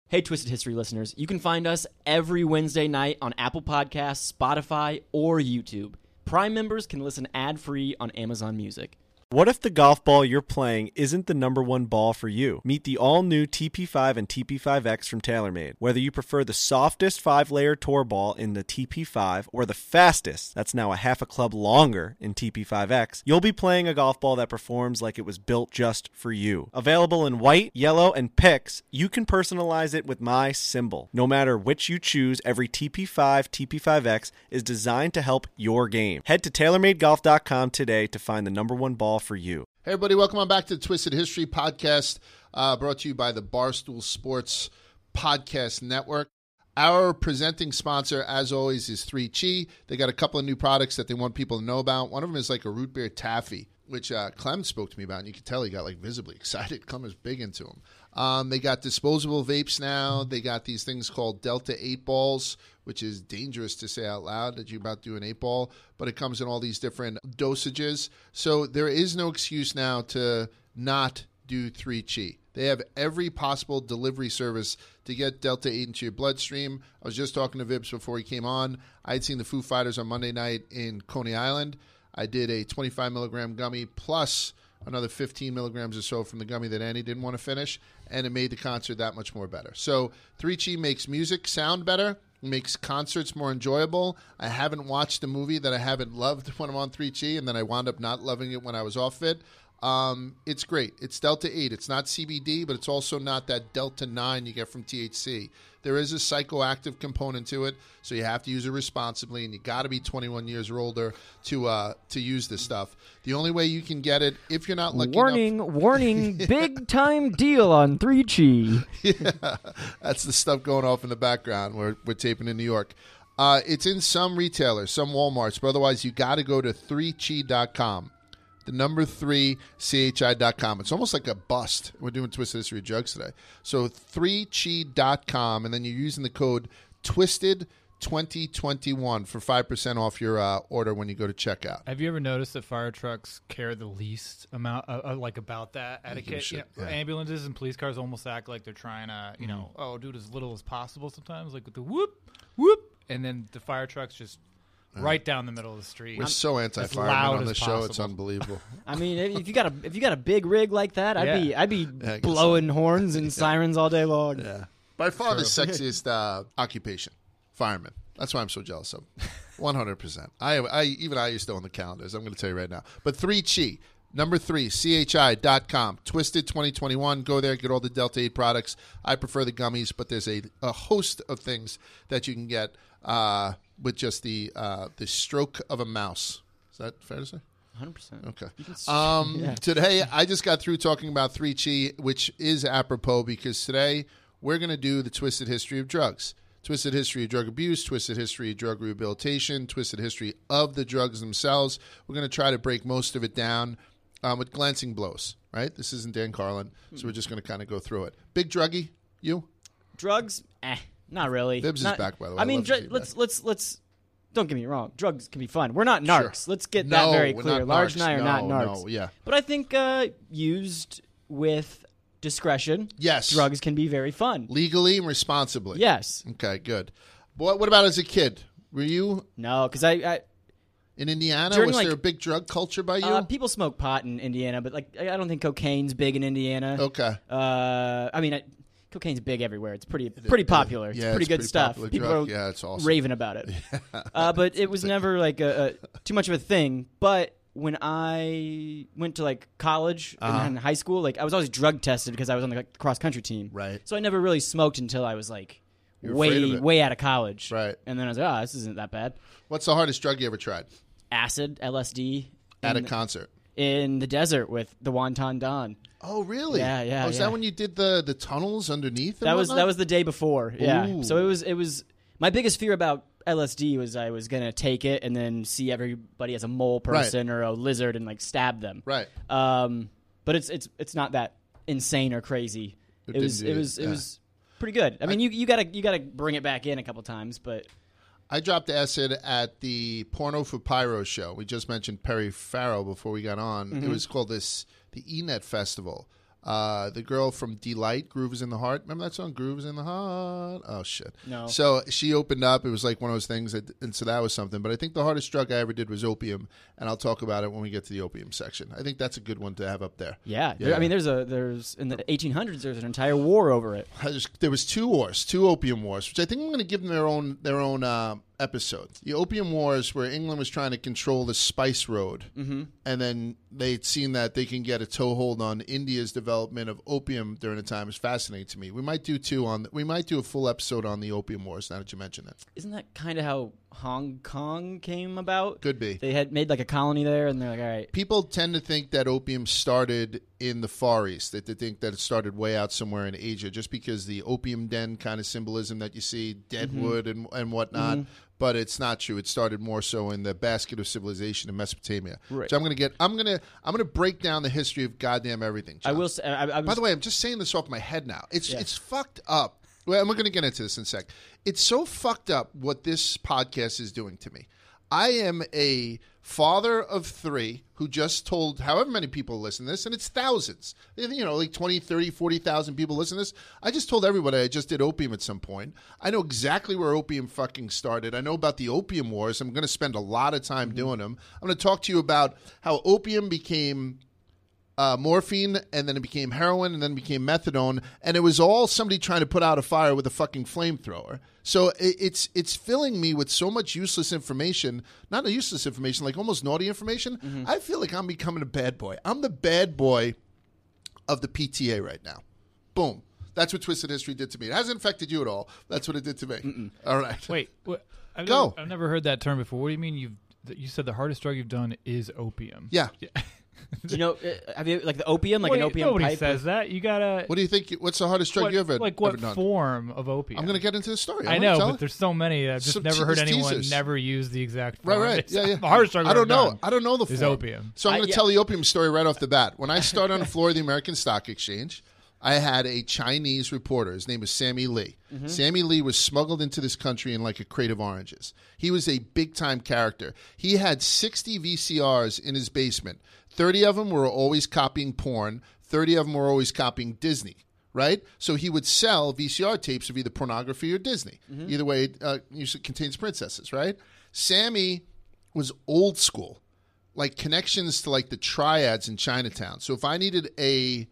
Hey, Twisted History listeners, you can find us every Wednesday night on Apple Podcasts, Spotify, or YouTube. Prime members can listen ad-free on Amazon Music. What if the golf ball you're playing isn't the number one ball for you? Meet the all-new TP5 and TP5X from TaylorMade. Whether you prefer the softest 5-layer tour ball in the TP5 or the fastest, that's now a half a club longer in TP5X, you'll be playing a golf ball that performs like it was built just for you. Available in white, yellow, and picks, you can personalize it with my symbol. No matter which you choose, every TP5, TP5X is designed to help your game. Head to TaylorMadeGolf.com today to find the number one ball for you. Hey, everybody, welcome on back to the Twisted History Podcast, brought to you by the Barstool Sports Podcast Network. Our presenting sponsor, as always, is 3Chi. They got a couple of new products that they want people to know about. One of them is like a root beer taffy, which Clem spoke to me about, and you could tell he got like visibly excited. Clem is big into them. They got disposable vapes now. They got these things called Delta 8 balls, which is dangerous to say out loud that you're about to do an 8-ball, but it comes in all these different dosages. So there is no excuse now to not do 3Chi. They have every possible delivery service to get Delta 8 into your bloodstream. I was just talking to Vibs before he came on. I had seen the Foo Fighters on Monday night in Coney Island. I did a 25 milligram gummy plus another 15 milligrams or so from the gummy that Annie didn't want to finish, and it made the concert that much more better. So 3Chi makes music sound better, makes concerts more enjoyable. I haven't watched a movie that I haven't loved when I'm on 3Chi, and then I wound up not loving it when I was off it. It's great. It's Delta 8. It's not CBD, but it's also not that Delta 9 you get from THC. There is a psychoactive component to it, so you have to use it responsibly, and you got to be 21 years or older to use this stuff. The only way you can get it, if you're not lucky Warning, big time deal on 3Chi. Yeah, that's the stuff going off in the background. We're taping in New York. It's in some retailers, some Walmarts, but otherwise you got to go to 3chi.com. The number 3chi.com. It's almost like a bust. We're doing Twisted History of Drugs today. So 3chi.com, and then you're using the code TWISTED2021 for 5% off your order when you go to checkout. Have you ever noticed that fire trucks care the least amount about that etiquette? Yeah. Ambulances and police cars almost act like they're trying to, do it as little as possible sometimes, like with the whoop, whoop, and then the fire trucks just right down the middle of the street. We're so anti-firemen on this show; it's unbelievable. I mean, if you got a big rig like that, I'd be blowing horns and sirens all day long. Yeah, by far the sexiest occupation, fireman. That's why I'm so jealous of. 100%. I used to own the calendars. I'm going to tell you right now. But 3Chi, number 3, CHI.com, Twisted 2021. Go there, get all the Delta 8 products. I prefer the gummies, but there's a host of things that you can get with just the stroke of a mouse. Is that fair to say? 100%. Okay. Yeah. Today, I just got through talking about 3Chi, which is apropos because today we're going to do the Twisted History of Drugs. Twisted History of Drug Abuse, Twisted History of Drug Rehabilitation, Twisted History of the drugs themselves. We're going to try to break most of it down with glancing blows, right? This isn't Dan Carlin, so we're just going to kind of go through it. Big druggy, you? Drugs? Not really. Vibs is back, by the way. I mean, let's don't get me wrong. Drugs can be fun. We're not narcs. Sure. Let's get that very we're clear. not Large narcs. and I are not narcs. No, yeah. But I think used with discretion, yes, drugs can be very fun. Legally and responsibly. Yes. Okay, good. What about as a kid? Were you? No, because I in Indiana, during, was there a big drug culture by you? People smoke pot in Indiana, but I don't think cocaine's big in Indiana. Okay. I mean, cocaine's big everywhere. It's pretty popular. Yeah, it's pretty good stuff. People are it's awesome. raving about it. But it was never like too much of a thing. But when I went to college and high school, I was always drug tested because I was on the cross country team. Right. So I never really smoked until I was way out of college. Right. And then I was like, this isn't that bad. What's the hardest drug you ever tried? Acid, LSD. At a concert. In the desert with the Wonton Don. Oh, really? Yeah. Is that when you did the tunnels underneath? That was the day before. Yeah. Ooh. So it was my biggest fear about LSD was I was gonna take it and then see everybody as a mole person or a lizard and stab them. Right. But it's not that insane or crazy. It was pretty good. I mean, you gotta bring it back in a couple times, but. I dropped acid at the Porno for Pyro show. We just mentioned Perry Farrell before we got on. Mm-hmm. It was called the ENET Festival. The girl from Delight, Groove is in the Heart. Remember that song, Groove is in the Heart? Oh, shit. No. So she opened up. It was like one of those things, and so that was something. But I think the hardest drug I ever did was opium, and I'll talk about it when we get to the opium section. I think that's a good one to have up there. Yeah. I mean, there's in the 1800s, there's an entire war over it. There was two opium wars, which I think I'm going to give them their own episode. The Opium Wars, where England was trying to control the spice road, and then they'd seen that they can get a toehold on India's development of opium during the time, is fascinating to me. We might do a full episode on the Opium Wars now that you mention it. Isn't that kind of how Hong Kong came about? Could be. They had made like a colony there, and they're like, all right. People tend to think that opium started in the Far East, that they think that it started way out somewhere in Asia, just because the opium den kind of symbolism that you see, deadwood and whatnot. But it's not true. It started more so in the basket of civilization in Mesopotamia. Right. So I'm gonna break down the history of goddamn everything, John. I will say. By the way, I'm just saying this off my head now. It's fucked up. Well, we're going to get into this in a sec. It's so fucked up what this podcast is doing to me. I am a father of 3 who just told however many people listen to this, and it's thousands. Like 20, 30, 40,000 people listen to this. I just told everybody I just did opium at some point. I know exactly where opium fucking started. I know about the Opium Wars. I'm going to spend a lot of time doing them. I'm going to talk to you about how opium became morphine, and then it became heroin, and then it became methadone, and it was all somebody trying to put out a fire with a fucking flamethrower. So it's filling me with so much useless information, not useless information, like almost naughty information. I feel like I'm becoming a bad boy. I'm the bad boy of the PTA right now. Boom. That's what Twisted History did to me. It hasn't affected you at all. That's what it did to me. All right. Wait. I've never heard that term before. What do you mean you said the hardest drug you've done is opium? Yeah. Do you know, have you like the opium, like an opium nobody pipe? says that. You gotta. What do you think? What's the hardest drug you ever like ever what done? form of opium? I'm going to get into the story. I know, but there's so many. I've just never heard anyone teasers. never use the exact form. Right. Yeah. The hardest drug I don't know. done I don't know the form. is opium. So I'm going to tell the opium story right off the bat. When I started on the floor of the American Stock Exchange, I had a Chinese reporter. His name was Sammy Lee. Sammy Lee was smuggled into this country in like a crate of oranges. He was a big-time character. He had 60 VCRs in his basement. 30 of them were always copying porn. 30 of them were always copying Disney, right? So he would sell VCR tapes of either pornography or Disney. Either way, it usually contains princesses, right? Sammy was old school, like connections to like the triads in Chinatown. So if I needed a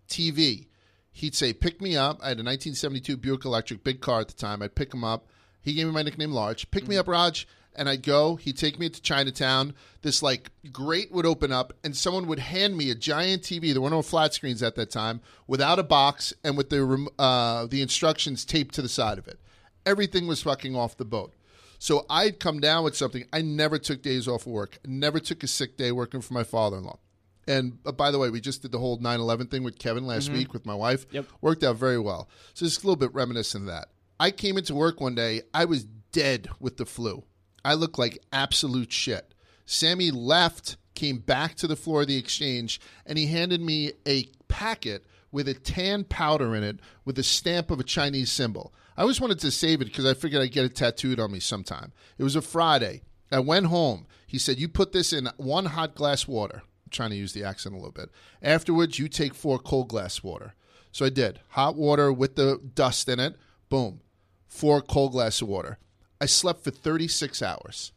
TV, he'd say, pick me up. I had a 1972 Buick Electric, big car at the time. I'd pick him up. He gave me my nickname, Large. Pick me up, Raj. And I'd go. He'd take me to Chinatown. This, like, grate would open up, and someone would hand me a giant TV. There were no flat screens at that time, without a box and with the instructions taped to the side of it. Everything was fucking off the boat. So I'd come down with something. I never took days off of work. I never took a sick day working for my father-in-law. And by the way, we just did the whole 9/11 thing with Kevin last week with my wife. Yep. Worked out very well. So it's a little bit reminiscent of that. I came into work one day. I was dead with the flu. I looked like absolute shit. Sammy left, came back to the floor of the exchange, and he handed me a packet with a tan powder in it with a stamp of a Chinese symbol. I always wanted to save it because I figured I'd get it tattooed on me sometime. It was a Friday. I went home. He said, you put this in 1 hot glass water. I'm trying to use the accent a little bit. Afterwards, you take 4 cold glass water. So I did. Hot water with the dust in it. Boom. 4 cold glass of water. I slept for 36 hours.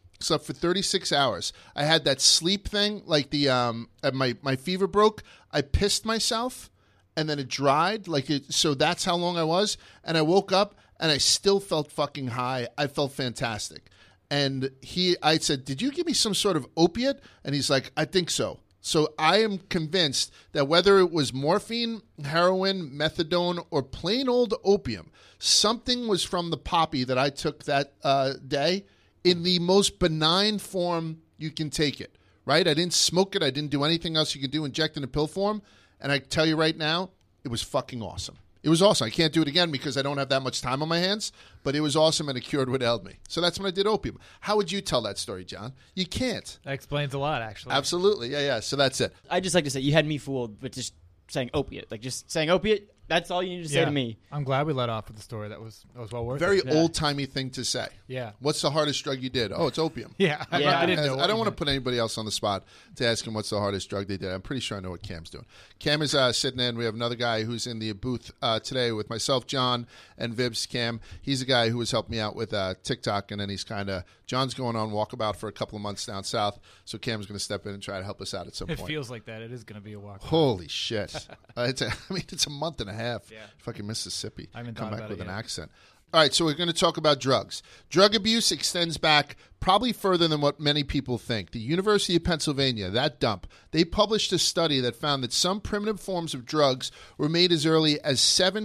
I had that sleep thing, like the my fever broke. I pissed myself, and then it dried. So that's how long I was. And I woke up, and I still felt fucking high. I felt fantastic. And I said, did you give me some sort of opiate? And he's like, I think so. So I am convinced that whether it was morphine, heroin, methadone, or plain old opium, something was from the poppy that I took that day in the most benign form you can take it, right? I didn't smoke it. I didn't do anything else you could do, inject in a pill form. And I tell you right now, it was fucking awesome. It was awesome. I can't do it again because I don't have that much time on my hands, but it was awesome and it cured what ailed me. So that's when I did opium. How would you tell that story, John? You can't. That explains a lot, actually. Absolutely. Yeah. So that's it. I just like to say you had me fooled with just saying opiate. Like just saying opiate, That's all you need to say to me. I'm glad we let off with the story. That was well worth Very it. old-timey thing to say. Yeah. What's the hardest drug you did? Oh, it's opium. Yeah. Yeah. I didn't know. I don't want to put anybody else on the spot to ask him what's the hardest drug they did. I'm pretty sure I know what Cam's doing. Cam is sitting in. We have another guy who's in the booth today with myself, John, and Vibs. Cam, he's a guy who has helped me out with TikTok, and then he's John's going on walkabout for a couple of months down south, so Cam's going to step in and try to help us out at some It point. feels like that. It is going to be a walk. Holy shit. It's a month and a half. Yeah. Fucking Mississippi. I haven't Come thought back about with it an yet. accent. All right, so we're going to talk about drugs. Drug abuse extends back probably further than what many people think. The University of Pennsylvania, that dump, they published a study that found that some primitive forms of drugs were made as early as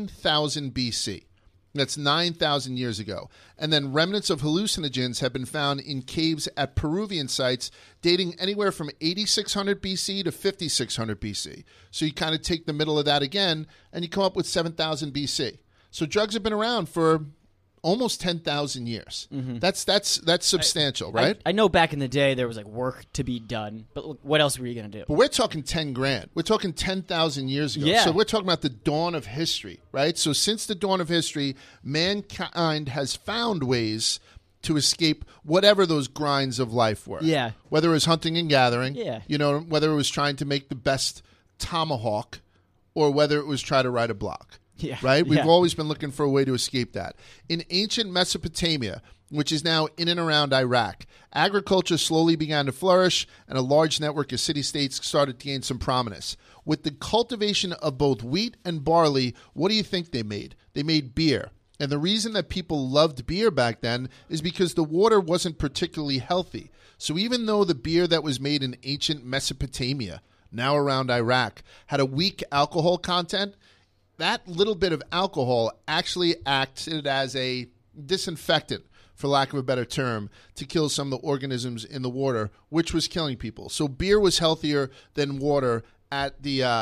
7,000 BC. That's 9,000 years ago. And then remnants of hallucinogens have been found in caves at Peruvian sites dating anywhere from 8,600 BC to 5,600 BC. So you kind of take the middle of that again, and you come up with 7,000 BC. So drugs have been around for almost 10,000 years. Mm-hmm. That's substantial, right? I know back in the day there was like work to be done, but look, what else were you going to do? But we're talking 10 grand. We're talking 10,000 years ago. Yeah. So we're talking about the dawn of history, right? So since the dawn of history, mankind has found ways to escape whatever those grinds of life were. Yeah. Whether it was hunting and gathering, Yeah. Whether it was trying to make the best tomahawk or whether it was try to ride a block. Yeah. Right? We've Yeah. always been looking for a way to escape that. In ancient Mesopotamia, which is now in and around Iraq, agriculture slowly began to flourish, and a large network of city-states started to gain some prominence. With the cultivation of both wheat and barley, what do you think they made? They made beer. And the reason that people loved beer back then is because the water wasn't particularly healthy. So even though the beer that was made in ancient Mesopotamia, now around Iraq, had a weak alcohol content, that little bit of alcohol actually acted as a disinfectant, for lack of a better term, to kill some of the organisms in the water, which was killing people. So beer was healthier than water at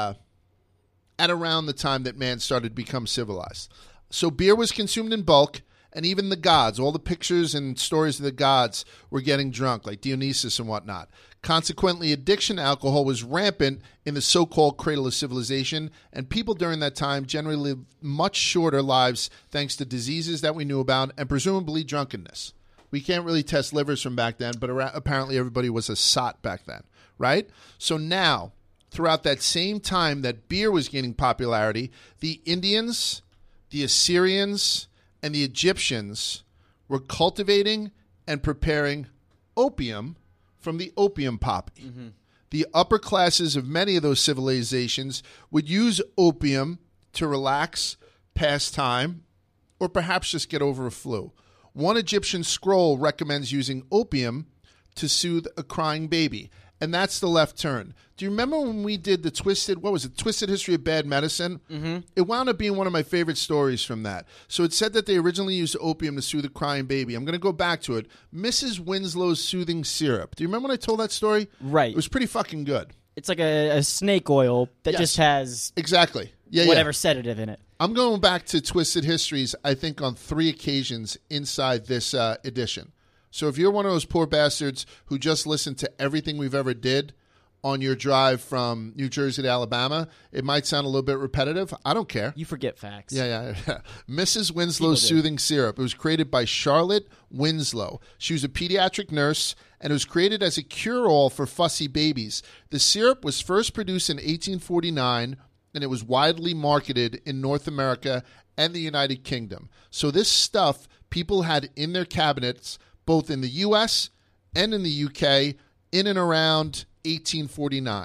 around the time that man started to become civilized. So beer was consumed in bulk, and even the gods, all the pictures and stories of the gods were getting drunk, like Dionysus and whatnot. Consequently, addiction to alcohol was rampant in the so-called cradle of civilization, and people during that time generally lived much shorter lives thanks to diseases that we knew about and presumably drunkenness. We can't really test livers from back then, but apparently everybody was a sot back then, right? So now, throughout that same time that beer was gaining popularity, the Indians, the Assyrians, and the Egyptians were cultivating and preparing opium from the opium poppy. Mm-hmm. The upper classes of many of those civilizations would use opium to relax, pass time, or perhaps just get over a flu. One Egyptian scroll recommends using opium to soothe a crying baby. And that's the left turn. Do you remember when we did the Twisted History of Bad Medicine? Mm-hmm. It wound up being one of my favorite stories from that. So it said that they originally used opium to soothe a crying baby. I'm going to go back to it. Mrs. Winslow's Soothing Syrup. Do you remember when I told that story? Right. It was pretty fucking good. It's like a snake oil that Yes. just has Exactly. Yeah, whatever sedative in it. I'm going back to Twisted Histories, I think, on 3 occasions inside this edition. So if you're one of those poor bastards who just listened to everything we've ever did on your drive from New Jersey to Alabama, it might sound a little bit repetitive. I don't care. You forget facts. Yeah. Mrs. Winslow's Soothing Syrup. It was created by Charlotte Winslow. She was a pediatric nurse, and it was created as a cure-all for fussy babies. The syrup was first produced in 1849, and it was widely marketed in North America and the United Kingdom. So this stuff people had in their cabinets both in the U.S. and in the U.K. in and around 1849.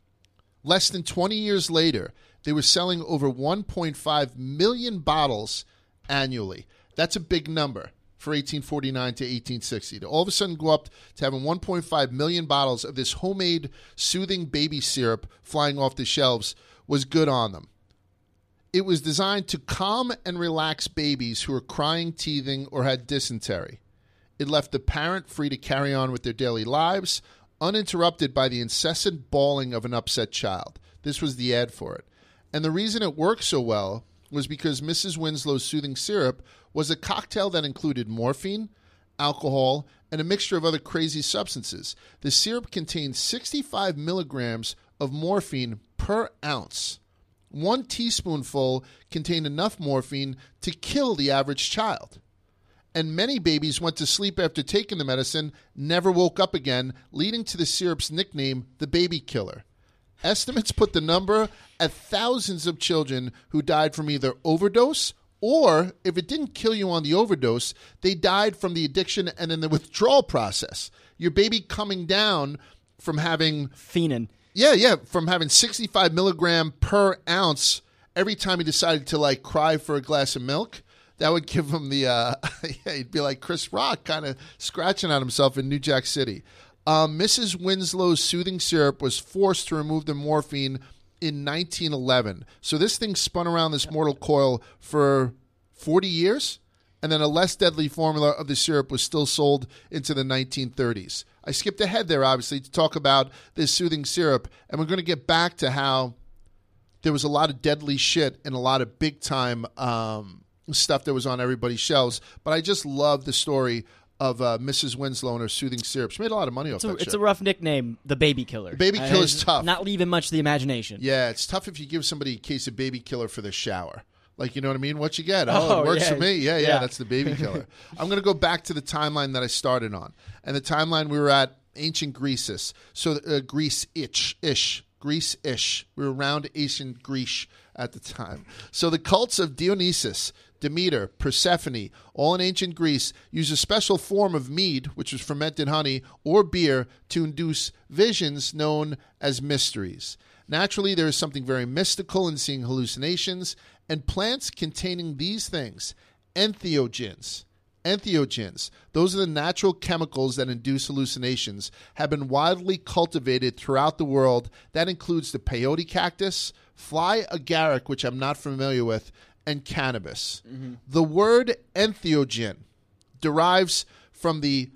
Less than 20 years later, they were selling over 1.5 million bottles annually. That's a big number for 1849 to 1860. To all of a sudden go up to having 1.5 million bottles of this homemade soothing baby syrup flying off the shelves was good on them. It was designed to calm and relax babies who were crying, teething, or had dysentery. It left the parent free to carry on with their daily lives, uninterrupted by the incessant bawling of an upset child. This was the ad for it. And the reason it worked so well was because Mrs. Winslow's Soothing Syrup was a cocktail that included morphine, alcohol, and a mixture of other crazy substances. The syrup contained 65 milligrams of morphine per ounce, 1 teaspoonful contained enough morphine to kill the average child. And many babies went to sleep after taking the medicine, never woke up again, leading to the syrup's nickname, the baby killer. Estimates put the number at thousands of children who died from either overdose or, if it didn't kill you on the overdose, they died from the addiction and then the withdrawal process. Your baby coming down from having... Phenon. Yeah, from having 65 milligram per ounce every time he decided to, like, cry for a glass of milk. That would give him the, he'd be like Chris Rock kind of scratching at himself in New Jack City. Mrs. Winslow's soothing syrup was forced to remove the morphine in 1911. So this thing spun around this mortal coil for 40 years, and then a less deadly formula of the syrup was still sold into the 1930s. I skipped ahead there, obviously, to talk about this soothing syrup, and we're going to get back to how there was a lot of deadly shit and a lot of big-time stuff that was on everybody's shelves. But I just love the story of Mrs. Winslow and her soothing syrup. She made a lot of money off that shit. It's a rough nickname, the baby killer. The baby killer's tough. Not leaving much to the imagination. Yeah, it's tough if you give somebody a case of baby killer for their shower. Like, you know what I mean? What you get? Oh, it works for me. Yeah, that's the baby killer. I'm going to go back to the timeline that I started on. And the timeline we were at ancient Greece. So Greece-ish. We were around ancient Greece at the time. So the cults of Dionysus, Demeter, Persephone, all in ancient Greece, used a special form of mead, which was fermented honey, or beer, to induce visions known as mysteries. Naturally, there is something very mystical in seeing hallucinations, and plants containing these things, entheogens, those are the natural chemicals that induce hallucinations, have been widely cultivated throughout the world. That includes the peyote cactus, fly agaric, which I'm not familiar with, and cannabis. Mm-hmm. The word entheogen derives from the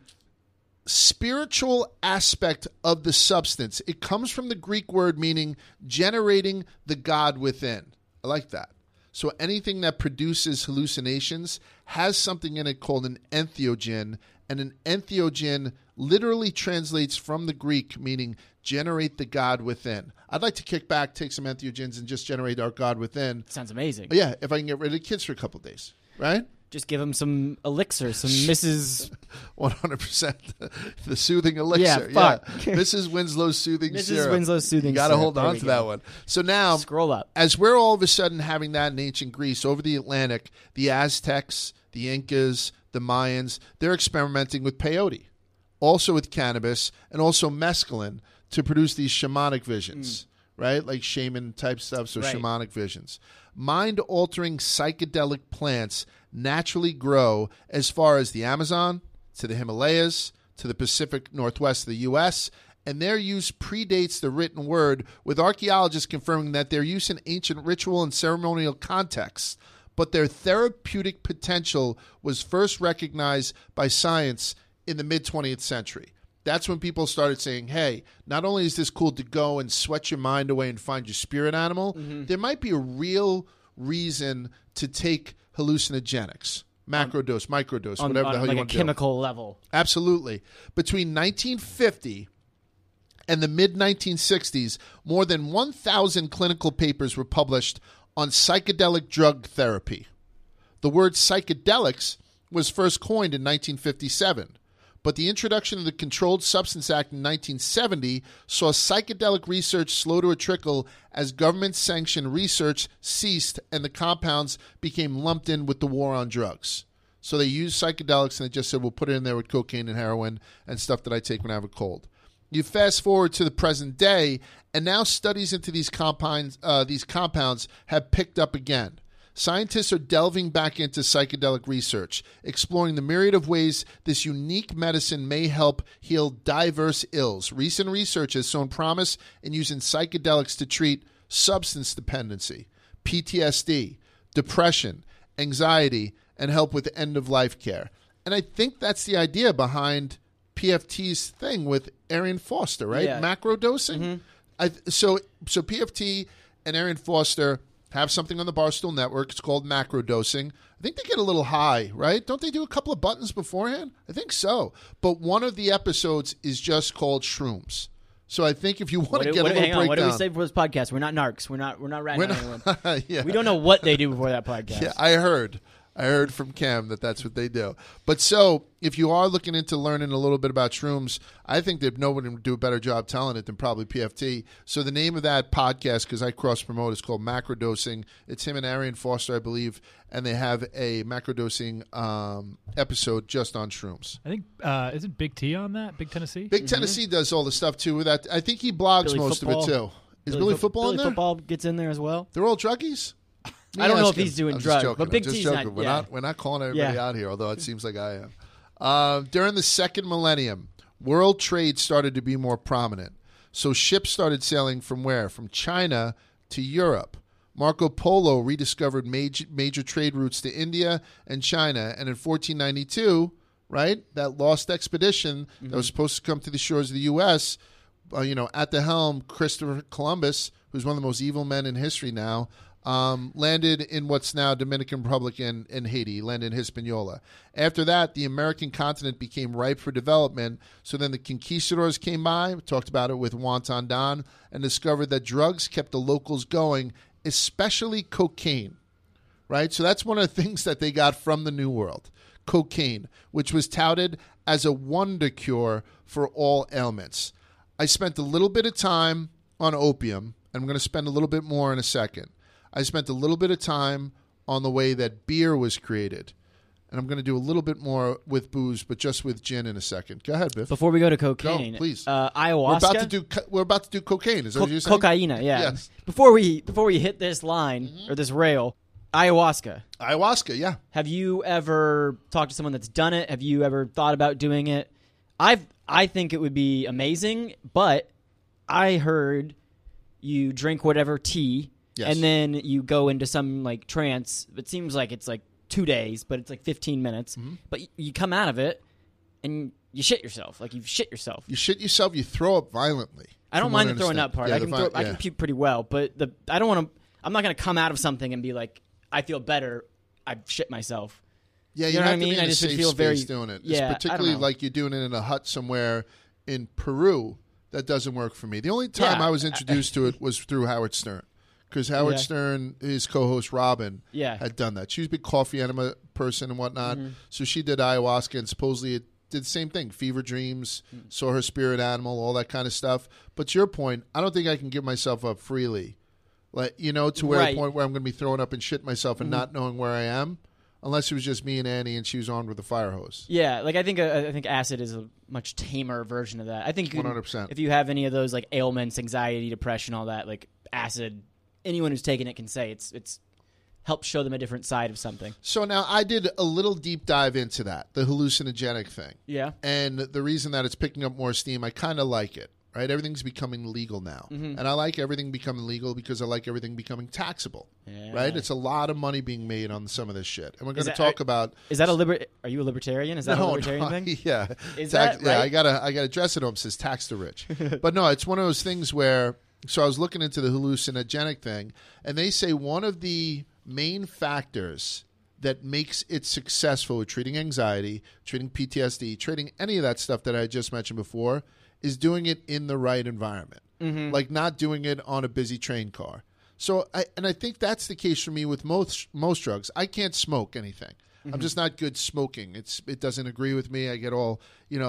spiritual aspect of the substance. It comes from the Greek word meaning generating the God within. I like that. So anything that produces hallucinations has something in it called an entheogen, and an entheogen literally translates from the Greek meaning generate the God within. I'd like to kick back, take some entheogens, and just generate our God within. Sounds amazing. But yeah, if I can get rid of kids for a couple of days, right? Just give them some elixir, some Mrs. 100% the soothing elixir. Yeah, fuck. Mrs. Winslow's soothing syrup. Mrs. Winslow's soothing syrup. You got to hold on to that one. So now, scroll up. As we're all of a sudden having that in ancient Greece, over the Atlantic, the Aztecs, the Incas, the Mayans, they're experimenting with peyote, also with cannabis, and also mescaline to produce these shamanic visions, right? Like shaman type stuff, so shamanic visions. Mind-altering psychedelic plants naturally grow as far as the Amazon, to the Himalayas, to the Pacific Northwest of the U.S., and their use predates the written word, with archaeologists confirming that their use in ancient ritual and ceremonial contexts, but their therapeutic potential was first recognized by science in the mid-20th century. That's when people started saying, hey, not only is this cool to go and sweat your mind away and find your spirit animal, there might be a real reason to take hallucinogenics, macrodose, microdose, whatever the hell you want to do. On a chemical level. Absolutely. Between 1950 and the mid-1960s, more than 1,000 clinical papers were published on psychedelic drug therapy. The word psychedelics was first coined in 1957. But the introduction of the Controlled Substance Act in 1970 saw psychedelic research slow to a trickle as government-sanctioned research ceased and the compounds became lumped in with the war on drugs. So they used psychedelics and they just said, we'll put it in there with cocaine and heroin and stuff that I take when I have a cold. You fast forward to the present day, and now studies into these compounds have picked up again. Scientists are delving back into psychedelic research, exploring the myriad of ways this unique medicine may help heal diverse ills. Recent research has shown promise in using psychedelics to treat substance dependency, PTSD, depression, anxiety, and help with end-of-life care. And I think that's the idea behind PFT's thing with Arian Foster, right? Yeah. Macro dosing. So PFT and Arian Foster have something on the Barstool Network. It's called macro dosing. I think they get a little high, right? Don't they do a couple of buttons beforehand? I think so. But one of the episodes is just called Shrooms. So I think if you want to get a little hang on, breakdown, what do we say before this podcast? We're not narcs. We're not ratting on anyone. Yeah. We don't know what they do before that podcast. Yeah, I heard from Cam that that's what they do. But so if you are looking into learning a little bit about shrooms, I think that nobody would do a better job telling it than probably PFT. So the name of that podcast, because I cross-promote, is called Macrodosing. It's him and Arian Foster, I believe, and they have a macrodosing episode just on shrooms. I think, isn't Big T on that? Big Tennessee? Big Tennessee does all the stuff, too. With that, I think he blogs Billy most Football. of it, too. Is Billy Football in there? Football gets in there as well. They're all druggies? I don't know if Asking. he's doing I'm just drugs, joking. but Big I'm just T's joking. not. We're not calling everybody Yeah. out here, although it seems like I am. During the second millennium, world trade started to be more prominent. So ships started sailing from where? From China to Europe. Marco Polo rediscovered major trade routes to India and China. And in 1492, right, that lost expedition that was supposed to come to the shores of the U.S., at the helm, Christopher Columbus, who's one of the most evil men in history now, landed in what's now Dominican Republic and Haiti. He landed in Hispaniola. After that, the American continent became ripe for development. So then the conquistadors came by, we talked about it with Juan Tandon, and discovered that drugs kept the locals going, especially cocaine. Right? So that's one of the things that they got from the New World. Cocaine, which was touted as a wonder cure for all ailments. I spent a little bit of time on opium, and I'm going to spend a little bit more in a second. I spent a little bit of time on the way that beer was created. And I'm going to do a little bit more with booze, but just with gin in a second. Go ahead, Biff. Before we go to cocaine, Go, please. ayahuasca. We're about to do cocaine. Is that what you're saying? Cocaina, yeah. Yes. Before we hit this line or this rail, ayahuasca. Ayahuasca, yeah. Have you ever talked to someone that's done it? Have you ever thought about doing it? I think it would be amazing, but I heard you drink whatever tea, Yes. and then you go into some like trance. It seems like it's like 2 days, but it's like 15 minutes. But you come out of it, and you shit yourself. Like you've shit yourself. You shit yourself, you throw up violently. I don't from mind what the throwing understand. up part. Yeah, I can puke pretty well, but I don't want to. I'm not going to come out of something and be like, I feel better. I've shit myself. Yeah, You you're know not what I going to mean? be I in a just would safe feel very- space doing it. Yeah, I It's don't particularly know. like you're doing it in a hut somewhere in Peru. That doesn't work for me. The only time Yeah. I was introduced to it was through Howard Stern. Because Howard Yeah. Stern, his co-host Robin, Yeah. had done that. She was a big coffee enema person and whatnot. So she did ayahuasca, and supposedly it did the same thing. Fever dreams, saw her spirit animal, all that kind of stuff. But to your point, I don't think I can give myself up freely. Like, to where Right. a point where I'm going to be throwing up and shit myself and not knowing where I am. Unless it was just me and Annie and she was armed with a fire hose. Yeah, like I think acid is a much tamer version of that. I think 100%. if you have any of those like ailments, anxiety, depression, all that, like acid, anyone who's taken it can say it's helps show them a different side of something. So now I did a little deep dive into that, the hallucinogenic thing. Yeah. And the reason that it's picking up more steam, I kind of like it, right? Everything's becoming legal now. And I like everything becoming legal because I like everything becoming taxable, Yeah. right? It's a lot of money being made on some of this shit. And we're going to that- talk about... Is that are you a libertarian? Is that a libertarian thing? Yeah. Is that Yeah, right? I gotta dress it up. It says tax the rich. But no, it's one of those things where... So I was looking into the hallucinogenic thing, and they say one of the main factors that makes it successful with treating anxiety, treating PTSD, treating any of that stuff that I just mentioned before, is doing it in the right environment. Like not doing it on a busy train car. So, I think that's the case for me with most drugs. I can't smoke anything. I'm just not good smoking. It doesn't agree with me. I get all,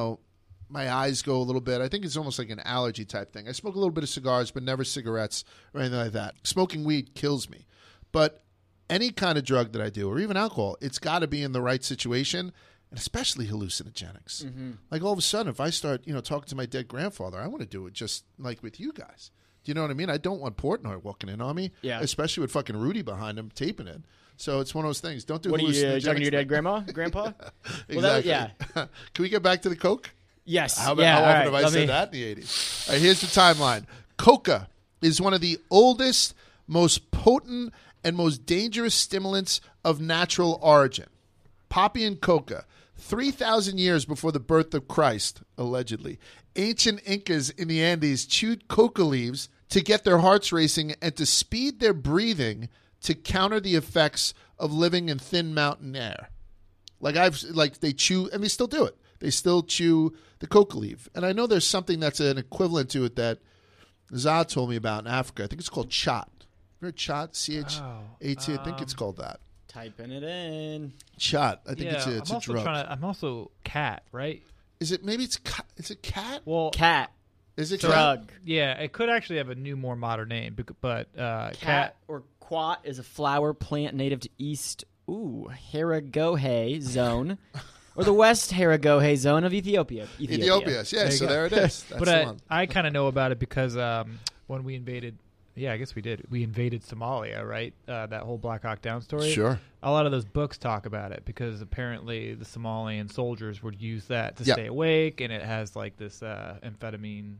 my eyes go a little bit. I think it's almost like an allergy type thing. I smoke a little bit of cigars, but never cigarettes or anything like that. Smoking weed kills me. But any kind of drug that I do, or even alcohol, it's got to be in the right situation, and especially hallucinogenics. Like all of a sudden, if I start, talking to my dead grandfather, I want to do it just like with you guys. Do you know what I mean? I don't want Portnoy walking in on me, especially with fucking Rudy behind him taping it. So it's one of those things. Don't do What are you hallucinogenics. talking to your dead grandpa? Exactly. Well, Can we get back to the Coke? Yes. How yeah, often all right. have I Let said me- that in the 80s? All right, here's the timeline. Coca is one of the oldest, most potent, and most dangerous stimulants of natural origin. Poppy and coca. 3,000 years before the birth of Christ, allegedly, ancient Incas in the Andes chewed coca leaves to get their hearts racing and to speed their breathing to counter the effects of living in thin mountain air. Like they chew, and they still do it. they still chew the coca leaf. And I know there's something that's an equivalent to it that Zod told me about in Africa. I think it's called chat. Remember chat? C-H-A-T? I think it's called that. Typing it in. Chat. I think it's a drug. I'm also cat, right? Is it is it cat? Well, Cat. Is it Drug. cat? yeah, it could actually have a new, more modern name, but Cat or quat is a flower plant native to East Haragohe zone, or the West Haragohe zone of Ethiopia. Ethiopia. Yeah, so there it is. That's but the one. I kind of know about it because when we invaded, I guess we did. We invaded Somalia, right? That whole Black Hawk Down story. Sure. A lot of those books talk about it because apparently the Somalian soldiers would use that to Yep. stay awake, and it has like this amphetamine,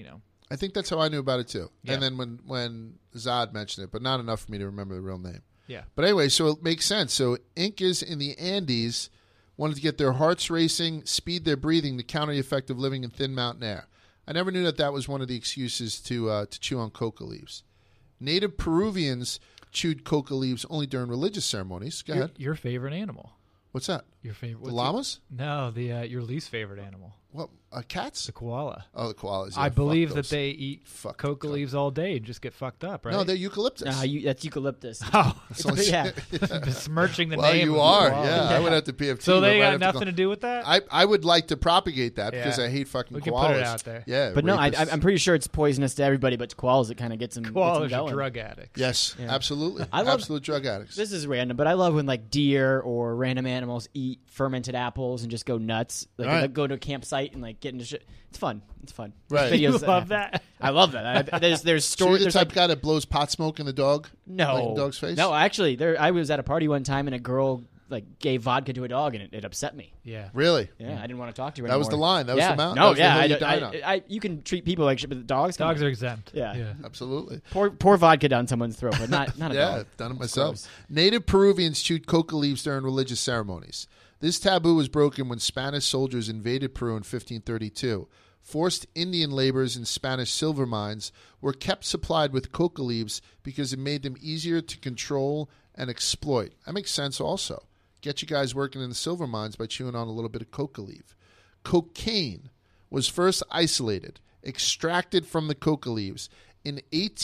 I think that's how I knew about it too. Yeah. And then when Zod mentioned it, but not enough for me to remember the real name. Yeah. But anyway, so it makes sense. So Incas in the Andes wanted to get their hearts racing, speed their breathing to counter the effect of living in thin mountain air. I never knew that was one of the excuses to chew on coca leaves. Native Peruvians chewed coca leaves only during religious ceremonies. Go ahead. Your favorite animal. What's that? Your favorite. The llamas? No, your least favorite animal. What? Cats? The koala. Oh, the koalas. Yeah, I believe fuck that those. they eat Fuck coca them. leaves all day and just get fucked up, right? No, they're eucalyptus. That's eucalyptus. Oh, yeah. besmirching the Well, name. you of the are. koala. Yeah, I would have to PFT. So they but I'd got have to nothing go- to do with that? I would like to propagate that because Yeah. I hate fucking We koalas. can put it out there. Yeah, But no, rapists. I'm pretty sure it's poisonous to everybody, but to koalas it kind of gets them Koalas are going. drug addicts. Yes, Yeah. absolutely. I love- Absolute drug addicts. This is random, but I love when like deer or random animals eat fermented apples and just go nuts. Like Right. they go to a campsite and like get into shit. It's fun. It's fun. Right. There's You videos love that? I love that. There's So you're stories. the There's type like of guy that blows pot smoke in the dog? no, Like in dog's face? no. Actually, I was at a party one time and a girl like gave vodka to a dog and it upset me. Yeah. Really? Yeah, I didn't want to talk to her. That was anymore. the line. That was yeah. the mount. No, That was the yeah. hill you died on. You can treat people like shit, but dogs. come Dogs on. are exempt. Yeah. Absolutely. Pour vodka down someone's throat, but not a Yeah, dog. I've done it It's myself. gross. Native Peruvians chewed coca leaves during religious ceremonies. This taboo was broken when Spanish soldiers invaded Peru in 1532. Forced Indian laborers in Spanish silver mines were kept supplied with coca leaves because it made them easier to control and exploit. That makes sense also. Get you guys working in the silver mines by chewing on a little bit of coca leaf. Cocaine was first isolated, extracted from the coca leaves in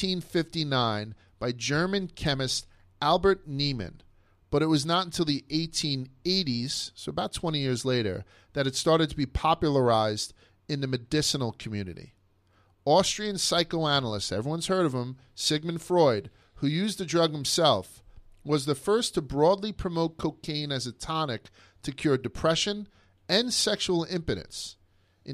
1859 by German chemist Albert Niemann. But it was not until the 1880s, so about 20 years later, that it started to be popularized in the medicinal community. Austrian psychoanalyst, everyone's heard of him, Sigmund Freud, who used the drug himself, was the first to broadly promote cocaine as a tonic to cure depression and sexual impotence. In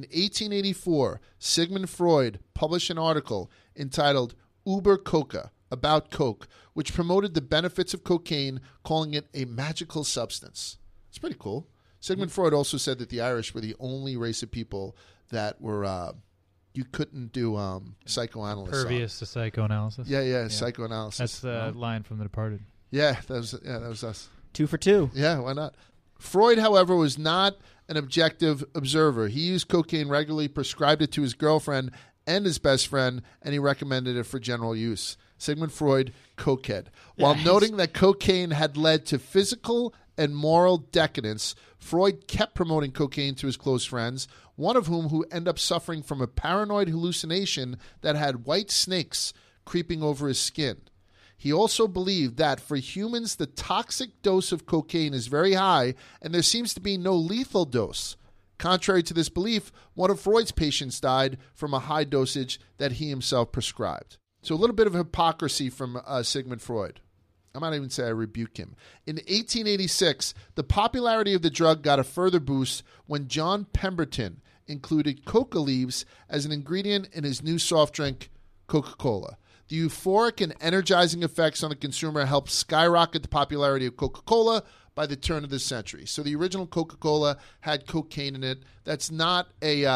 1884, Sigmund Freud published an article entitled Über Coca, about coke, which promoted the benefits of cocaine, calling it a magical substance. It's pretty cool. Sigmund Freud also said that the Irish were the only race of people that were you couldn't do psychoanalysis. Pervious to psychoanalysis. Yeah, psychoanalysis. That's the line from The Departed. Yeah, that was us. 2 for 2. Yeah, why not? Freud, however, was not an objective observer. He used cocaine regularly, prescribed it to his girlfriend and his best friend, and he recommended it for general use. Sigmund Freud, cokehead. While noting that cocaine had led to physical and moral decadence, Freud kept promoting cocaine to his close friends, one of whom ended up suffering from a paranoid hallucination that had white snakes creeping over his skin. He also believed that for humans, the toxic dose of cocaine is very high, and there seems to be no lethal dose. Contrary to this belief, one of Freud's patients died from a high dosage that he himself prescribed. So a little bit of hypocrisy from Sigmund Freud. I might even say I rebuke him. In 1886, the popularity of the drug got a further boost when John Pemberton included coca leaves as an ingredient in his new soft drink, Coca-Cola. The euphoric and energizing effects on the consumer helped skyrocket the popularity of Coca-Cola by the turn of the century. So the original Coca-Cola had cocaine in it. That's not a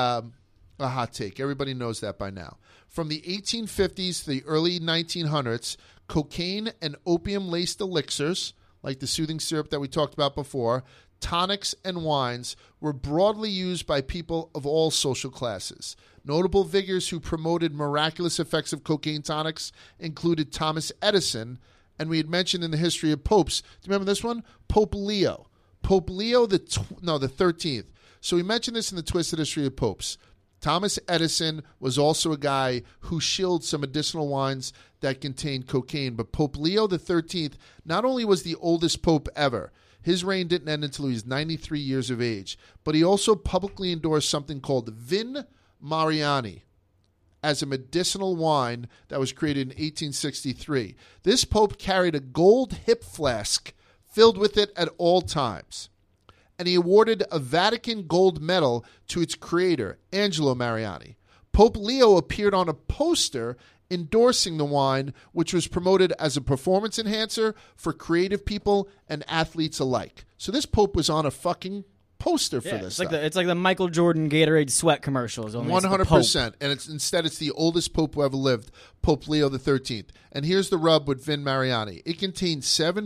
hot take. Everybody knows that by now. From the 1850s to the early 1900s, cocaine and opium-laced elixirs, like the soothing syrup that we talked about before, tonics, and wines were broadly used by people of all social classes. Notable figures who promoted miraculous effects of cocaine tonics included Thomas Edison, and we had mentioned in the history of popes. Do you remember this one? Pope Leo. Pope Leo the 13th So we mentioned this in the Twisted History of Popes. Thomas Edison was also a guy who shilled some medicinal wines that contained cocaine. But Pope Leo XIII not only was the oldest pope ever, his reign didn't end until he was 93 years of age, but he also publicly endorsed something called Vin Mariani as a medicinal wine that was created in 1863. This pope carried a gold hip flask filled with it at all times. And he awarded a Vatican gold medal to its creator, Angelo Mariani. Pope Leo appeared on a poster endorsing the wine, which was promoted as a performance enhancer for creative people and athletes alike. So this pope was on a fucking poster for this stuff. It's like the Michael Jordan Gatorade sweat commercials. 100%. And it's the oldest pope who ever lived, Pope Leo XIII. And here's the rub with Vin Mariani. It contains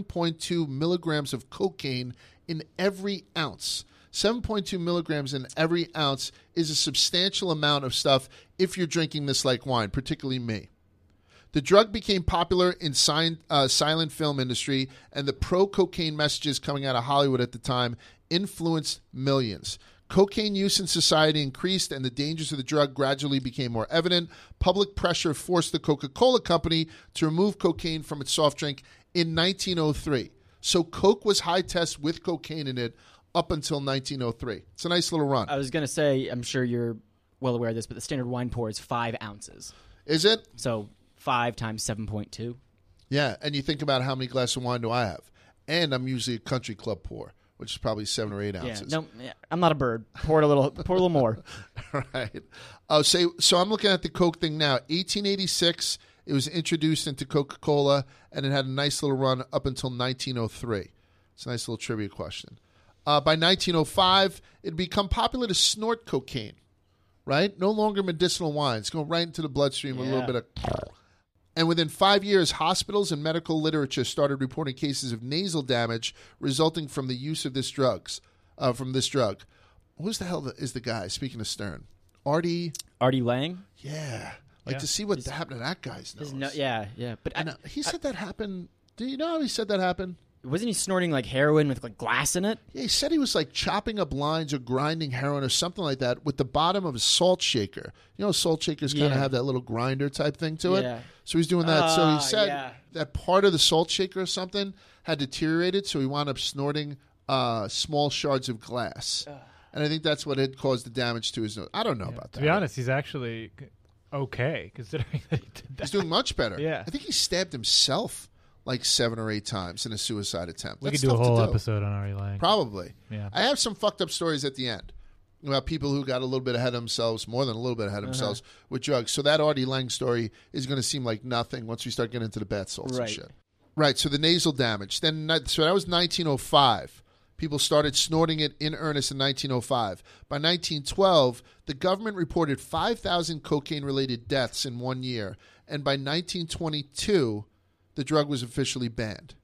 7.2 milligrams of cocaine in every ounce. 7.2 milligrams in every ounce is a substantial amount of stuff if you're drinking this like wine, particularly me. The drug became popular in silent film industry, and the pro-cocaine messages coming out of Hollywood at the time influenced millions. Cocaine use in society increased, and the dangers of the drug gradually became more evident. Public pressure forced the Coca-Cola Company to remove cocaine from its soft drink in 1903. So Coke was high test with cocaine in it up until 1903. It's a nice little run. I was going to say, I'm sure you're well aware of this, but the standard wine pour is 5 ounces. Is it? So 5 times 7.2. Yeah, and you think about how many glasses of wine do I have? And I'm usually a country club pour, which is probably 7 or 8 ounces. I'm not a bird. Pour a little more. Right. So I'm looking at the Coke thing now. 1886, it was introduced into Coca-Cola, and it had a nice little run up until 1903. It's a nice little trivia question. By 1905, it had become popular to snort cocaine, right? No longer medicinal wines. Go right into the bloodstream with a little bit of... And within 5 years, hospitals and medical literature started reporting cases of nasal damage resulting from the use of this drug. Who's the hell is the guy, speaking of Stern? Artie Lang? Yeah. To see what happened to that guy's nose. Yeah. But he said that happened. Do you know how he said that happened? Wasn't he snorting like heroin with like glass in it? Yeah, he said he was like chopping up lines or grinding heroin or something like that with the bottom of a salt shaker. You know, salt shakers kind of have that little grinder type thing to it. So he's doing that. So he said that part of the salt shaker or something had deteriorated, so he wound up snorting small shards of glass. And I think that's what had caused the damage to his nose. I don't know about that. To be honest, he's actually okay considering that he did that. He's doing much better. Yeah. I think he stabbed himself like 7 or 8 times in a suicide attempt. We could do a whole episode on Artie Lang. Probably. Yeah. I have some fucked up stories at the end about people who got a little bit ahead of themselves, more than a little bit ahead of themselves with drugs. So that Artie Lang story is going to seem like nothing once we start getting into the bath salts and shit. Right, so the nasal damage. So that was 1905. People started snorting it in earnest in 1905. By 1912, the government reported 5,000 cocaine-related deaths in 1 year. And by 1922... the drug was officially banned.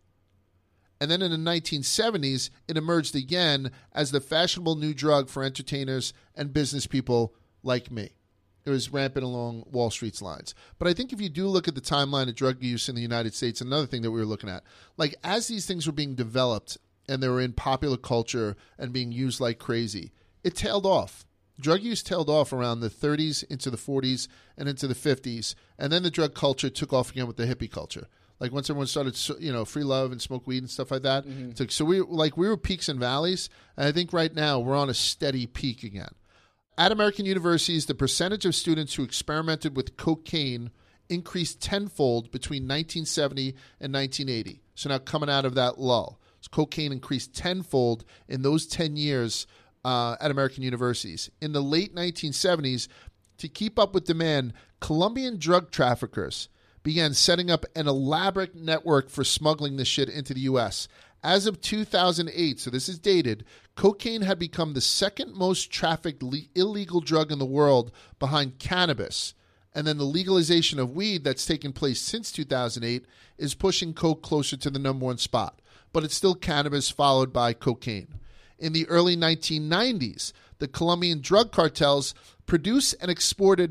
And then in the 1970s, it emerged again as the fashionable new drug for entertainers and business people like me. It was rampant along Wall Street's lines. But I think if you do look at the timeline of drug use in the United States, another thing that we were looking at, like as these things were being developed and they were in popular culture and being used like crazy, it tailed off. Drug use tailed off around the 30s into the 40s and into the 50s. And then the drug culture took off again with the hippie culture. Like once everyone started, free love and smoke weed and stuff like that. So we were peaks and valleys. And I think right now we're on a steady peak again. At American universities, the percentage of students who experimented with cocaine increased tenfold between 1970 and 1980. So now coming out of that lull, so cocaine increased tenfold in those 10 years at American universities. In the late 1970s, to keep up with demand, Colombian drug traffickers began setting up an elaborate network for smuggling this shit into the U.S. As of 2008, so this is dated, cocaine had become the second most trafficked illegal drug in the world behind cannabis. And then the legalization of weed that's taken place since 2008 is pushing coke closer to the number one spot. But it's still cannabis followed by cocaine. In the early 1990s, the Colombian drug cartels produced and exported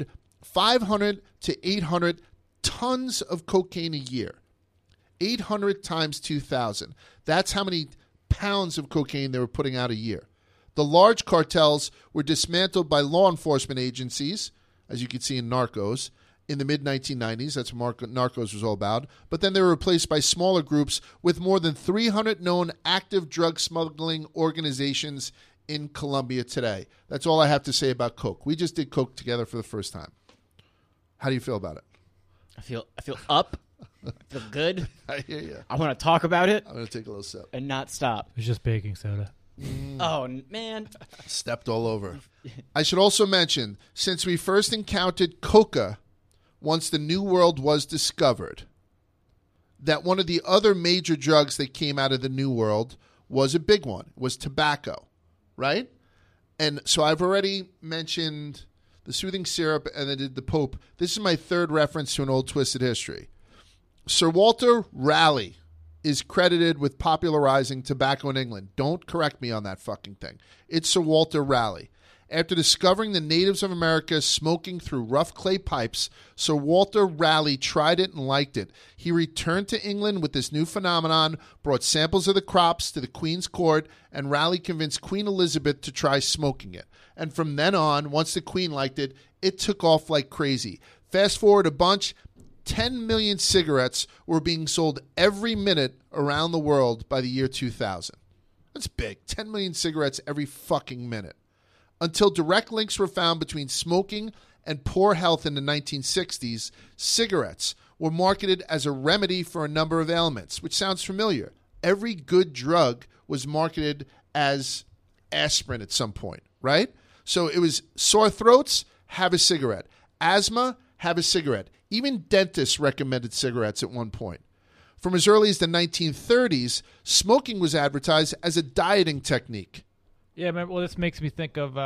500 to 800 tons of cocaine a year. 800 times 2,000. That's how many pounds of cocaine they were putting out a year. The large cartels were dismantled by law enforcement agencies, as you can see in Narcos, in the mid-1990s. That's what Narcos was all about. But then they were replaced by smaller groups with more than 300 known active drug smuggling organizations in Colombia today. That's all I have to say about coke. We just did coke together for the first time. How do you feel about it? I feel up. I feel good. I hear you. I want to talk about it I'm going to take a little sip. and not stop. It's just baking soda. Oh, man. Stepped all over. I should also mention, since we first encountered coca once the New World was discovered, that one of the other major drugs that came out of the New World was a big one, was tobacco, right? And so I've already mentioned the soothing syrup and then did the Pope. This is my third reference to an old twisted history. Sir Walter Raleigh is credited with popularizing tobacco in England. Don't correct me on that fucking thing. It's Sir Walter Raleigh. After discovering the natives of America smoking through rough clay pipes, Sir Walter Raleigh tried it and liked it. He returned to England with this new phenomenon, brought samples of the crops to the Queen's court, and Raleigh convinced Queen Elizabeth to try smoking it. And from then on, once the Queen liked it, it took off like crazy. Fast forward a bunch, 10 million cigarettes were being sold every minute around the world by the year 2000. That's big. 10 million cigarettes every fucking minute. Until direct links were found between smoking and poor health in the 1960s, cigarettes were marketed as a remedy for a number of ailments, which sounds familiar. Every good drug was marketed as aspirin at some point, right? So it was sore throats, have a cigarette. Asthma, have a cigarette. Even dentists recommended cigarettes at one point. From as early as the 1930s, smoking was advertised as a dieting technique. Yeah, well, this makes me think of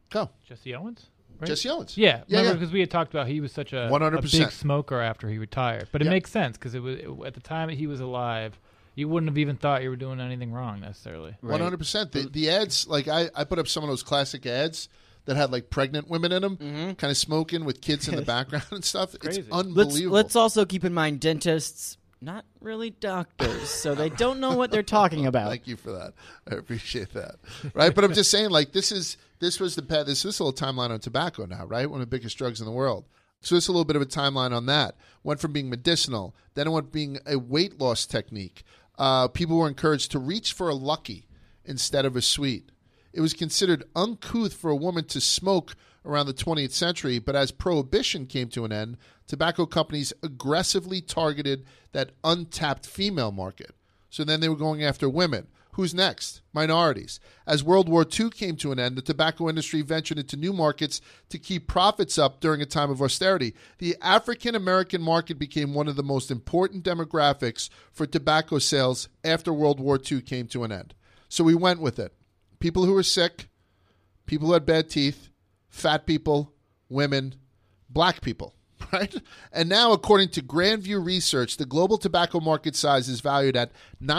Jesse Owens. Right? Jesse Owens. Yeah, remember because we had talked about he was such a 100%. big smoker after he retired. But it makes sense because at the time that he was alive, you wouldn't have even thought you were doing anything wrong necessarily. 100%. The ads, like I put up some of those classic ads that had like pregnant women in them, kind of smoking with kids in the background and stuff. Crazy. It's unbelievable. Let's also keep in mind dentists, not really doctors, so they don't know what they're talking about. Thank you for that. I appreciate that. Right, but I'm just saying, like this was the path. This is a little timeline on tobacco now, right? One of the biggest drugs in the world. So this is a little bit of a timeline on that. Went from being medicinal, then it went being a weight loss technique. People were encouraged to reach for a Lucky instead of a sweet. It was considered uncouth for a woman to smoke around the 20th century, but as prohibition came to an end, tobacco companies aggressively targeted that untapped female market. So then they were going after women. Who's next? Minorities. As World War II came to an end, the tobacco industry ventured into new markets to keep profits up during a time of austerity. The African American market became one of the most important demographics for tobacco sales after World War II came to an end. So we went with it. People who were sick, people who had bad teeth, fat people, women, black people, right? And now, according to Grandview Research, the global tobacco market size is valued at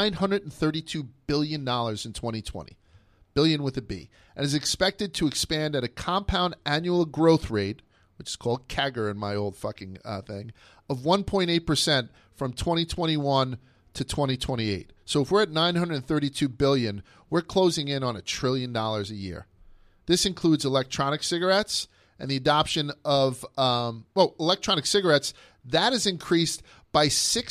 $932 billion in 2020, billion with a B, and is expected to expand at a compound annual growth rate, which is called CAGR in my old fucking thing, of 1.8% from 2021 to 2028. So if we're at 932 billion, we're closing in on $1 trillion a year. This includes electronic cigarettes and the adoption of electronic cigarettes that has increased by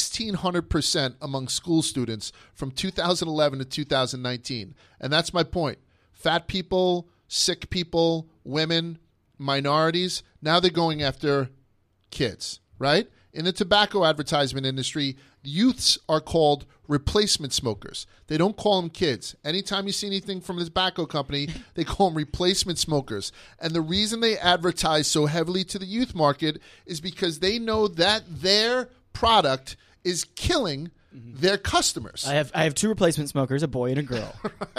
1,600% among school students from 2011 to 2019. And that's my point. Fat people, sick people, women, minorities, now they're going after kids, right? In the tobacco advertisement industry, youths are called replacement smokers. They don't call them kids. Anytime you see anything from the tobacco company, they call them replacement smokers. And the reason they advertise so heavily to the youth market is because they know that their product is killing their customers. I have two replacement smokers, a boy and a girl.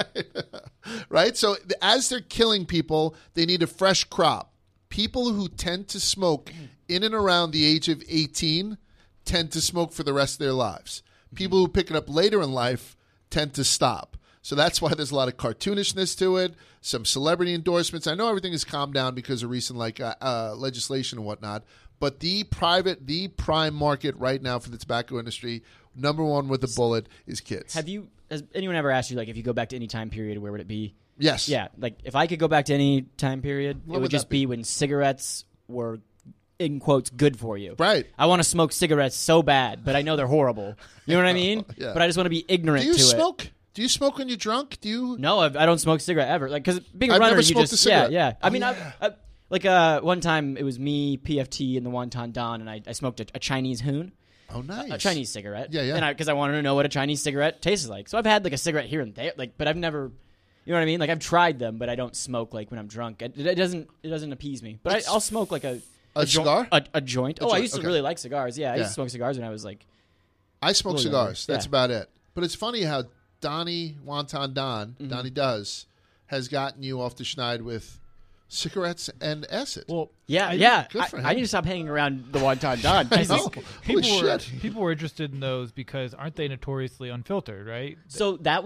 Right? So as they're killing people, they need a fresh crop. People who tend to smoke in and around the age of 18 tend to smoke for the rest of their lives. People who pick it up later in life tend to stop. So that's why there's a lot of cartoonishness to it, some celebrity endorsements. I know everything has calmed down because of recent legislation and whatnot, but the prime market right now for the tobacco industry, number one with a bullet, is kids. Has anyone ever asked you, like, if you go back to any time period, where would it be? Yes. Yeah, like if I could go back to any time period, What it would would just that be? be when cigarettes were, in quotes, good for you. Right. I want to smoke cigarettes so bad, but I know they're horrible. You know what I mean? Yeah. But I just want to be ignorant Do you to it. smoke? Do you smoke when you're drunk? Do you? No, I don't smoke cigarette ever. Like, because being a I've runner, never you smoked just a cigarette. yeah. I mean, yeah. one time it was me, PFT, and the Wonton Don, and I smoked a Chinese hoon, Oh, nice. a Chinese cigarette. Yeah, yeah. And because I wanted to know what a Chinese cigarette tastes like. So I've had like a cigarette here and there, like, but I've never. You know what I mean? Like I've tried them, but I don't smoke like when I'm drunk. It doesn't appease me. But I'll smoke like a cigar? a joint. Oh, I joint, used to okay. really like cigars. Yeah, I Yeah. used to smoke cigars when I was like. I smoke Really cigars. younger. That's Yeah. about it. But it's funny how Donnie Wonton Don, Mm-hmm. Donnie Does, has gotten you off the schneid with cigarettes and acid. Well, Yeah. good for him. I need to stop hanging around the Wonton Don. I Jesus. know. Holy shit. people were interested in those because aren't they notoriously unfiltered, right? So that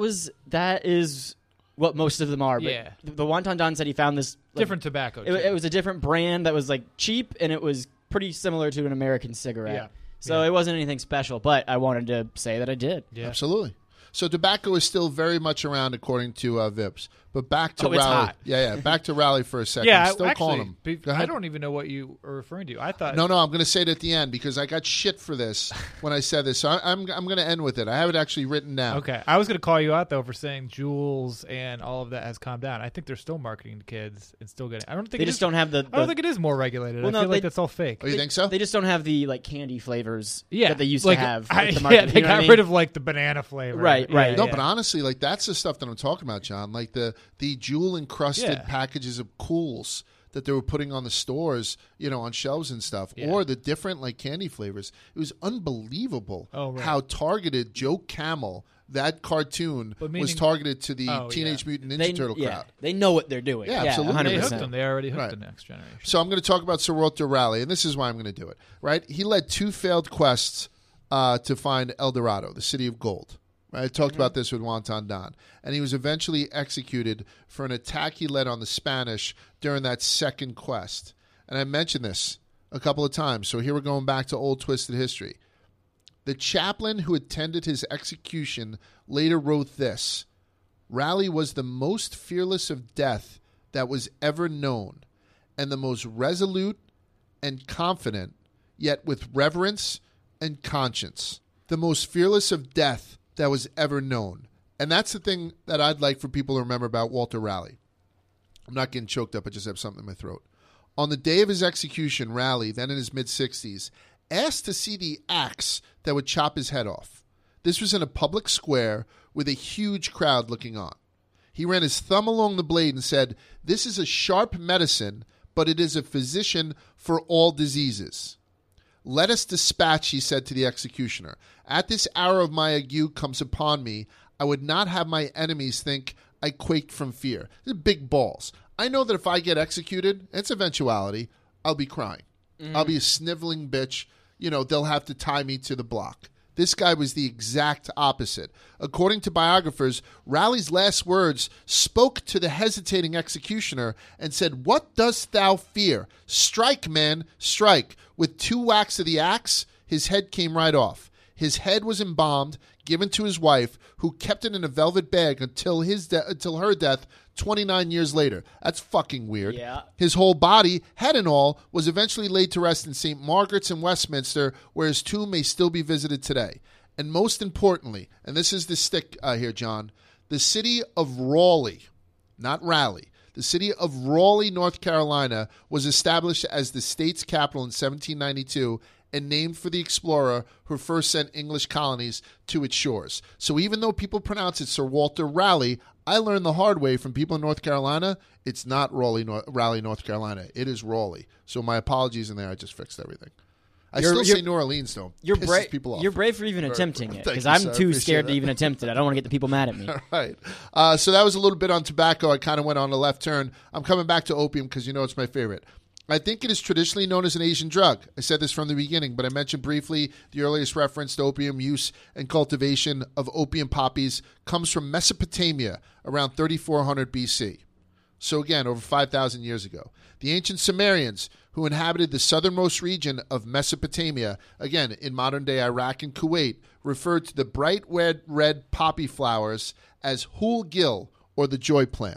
is what most of them are. But Yeah. the Wonton Don said he found this like, Different tobacco. It, too. it was a different brand that was like cheap, and it was pretty similar to an American cigarette. Yeah. So it wasn't anything special, but I wanted to say that I did. yeah. Absolutely. So tobacco is still very much around, according to Vips. But back to Oh, it's Raleigh. hot. Yeah. Back to Raleigh for a second. Yeah, I'm still actually, calling him. Go I ahead. don't even know what you are referring to. I thought No, I'm going to say it at the end because I got shit for this when I said this. So I'm going to end with it. I have it actually written down. Okay, I was going to call you out though for saying Juuls and all of that has calmed down. I think they're still marketing to kids and still getting. I don't think They it just is- don't have the. I don't think it is more regulated. Well, I no, feel like they- that's all fake. Oh, you think so? They just don't have the like candy flavors Yeah, that they used like, to have. I- Like, the yeah, market, they you know what got I mean? rid of like the banana flavor. Right, Yeah, right. No, yeah. but honestly, like that's the stuff that I'm talking about, John. Like the jewel encrusted Yeah. packages of Cools that they were putting on the stores, on shelves and stuff, Yeah. or the different like candy flavors. It was unbelievable Oh, right. how targeted Joe Camel, that cartoon, But was meaning- targeted to the Oh, Teenage yeah. Mutant Ninja Turtle crowd. They know what they're doing. Yeah, absolutely. They 100%. hooked them. They already hooked Right. the next generation. So I'm going to talk about Sir Walter Raleigh, and this is why I'm going to do it. Right? He led 2 failed quests to find El Dorado, the city of gold. Right? I talked about this with Wonton Don. And he was eventually executed for an attack he led on the Spanish during that second quest. And I mentioned this a couple of times, so here we're going back to old twisted history. The chaplain who attended his execution later wrote this: Raleigh was the most fearless of death that was ever known, and the most resolute and confident, yet with reverence and conscience. The most fearless of death that was ever known. And that's the thing that I'd like for people to remember about Walter Raleigh. I'm not getting choked up, I just have something in my throat. On the day of his execution, Raleigh, then in his mid-60s, asked to see the axe that would chop his head off. This was in a public square with a huge crowd looking on. He ran his thumb along the blade and said, "This is a sharp medicine, but it is a physician for all diseases." "Let us dispatch," he said to the executioner. "At this hour of my ague comes upon me, I would not have my enemies think I quaked from fear." These are big balls. I know that if I get executed, it's eventuality, I'll be crying. I'll be a sniveling bitch. They'll have to tie me to the block. This guy was the exact opposite. According to biographers, Raleigh's last words spoke to the hesitating executioner and said, "What dost thou fear? Strike, man, strike." With 2 whacks of the axe, his head came right off. His head was embalmed, given to his wife, who kept it in a velvet bag until her death 29 years later. That's fucking weird. Yeah. His whole body, head and all, was eventually laid to rest in St. Margaret's in Westminster, where his tomb may still be visited today. And most importantly, and this is the stick here, John, the city of Raleigh, not Raleigh, the city of Raleigh, North Carolina, was established as the state's capital in 1792 and named for the explorer who first sent English colonies to its shores. So even though people pronounce it Sir Walter Raleigh, I learned the hard way from people in North Carolina, it's not Raleigh, North Carolina. It is Raleigh. So my apologies in there. I just fixed everything. I still say New Orleans, though. You're Pisses brave. people off. You're brave for even attempting it, Thank because you, I'm sir. too Appreciate scared to it. even attempt it. I don't want to get the people mad at me. Right. So that was a little bit on tobacco. I kind of went on a left turn. I'm coming back to opium because it's my favorite. I think it is traditionally known as an Asian drug. I said this from the beginning, but I mentioned briefly the earliest reference to opium use and cultivation of opium poppies comes from Mesopotamia around 3400 BC. So again, over 5,000 years ago. The ancient Sumerians, who inhabited the southernmost region of Mesopotamia, again, in modern-day Iraq and Kuwait, referred to the bright red poppy flowers as hul gil, or the joy plant.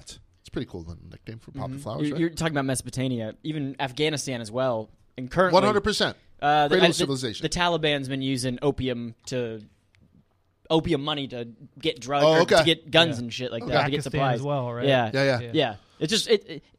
It's a pretty cool little nickname for poppy flowers, You're, right? you're talking about Mesopotamia, even Afghanistan as well. And currently, 100%. Cradle of civilization. The Taliban's been using opium money to get drugs, Oh, or okay. to get guns and shit like that, to get Pakistan supplies as well, right? Yeah. It's just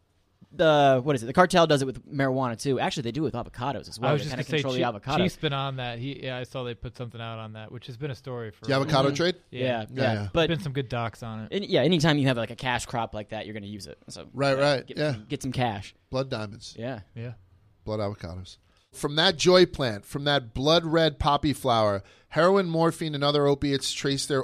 what is it? The cartel does it with marijuana too. Actually, they do it with avocados as well. I was They just kind going of to say, control the avocado. Chief's been on that. I saw they put something out on that, which has been a story for The avocado trade? Yeah. Yeah. But been some good docs on it. anytime you have like a cash crop like that, you're going to use it. So Right. get some cash. Blood diamonds. Yeah. Blood avocados. From that joy plant, from that blood red poppy flower, heroin, morphine, and other opiates trace their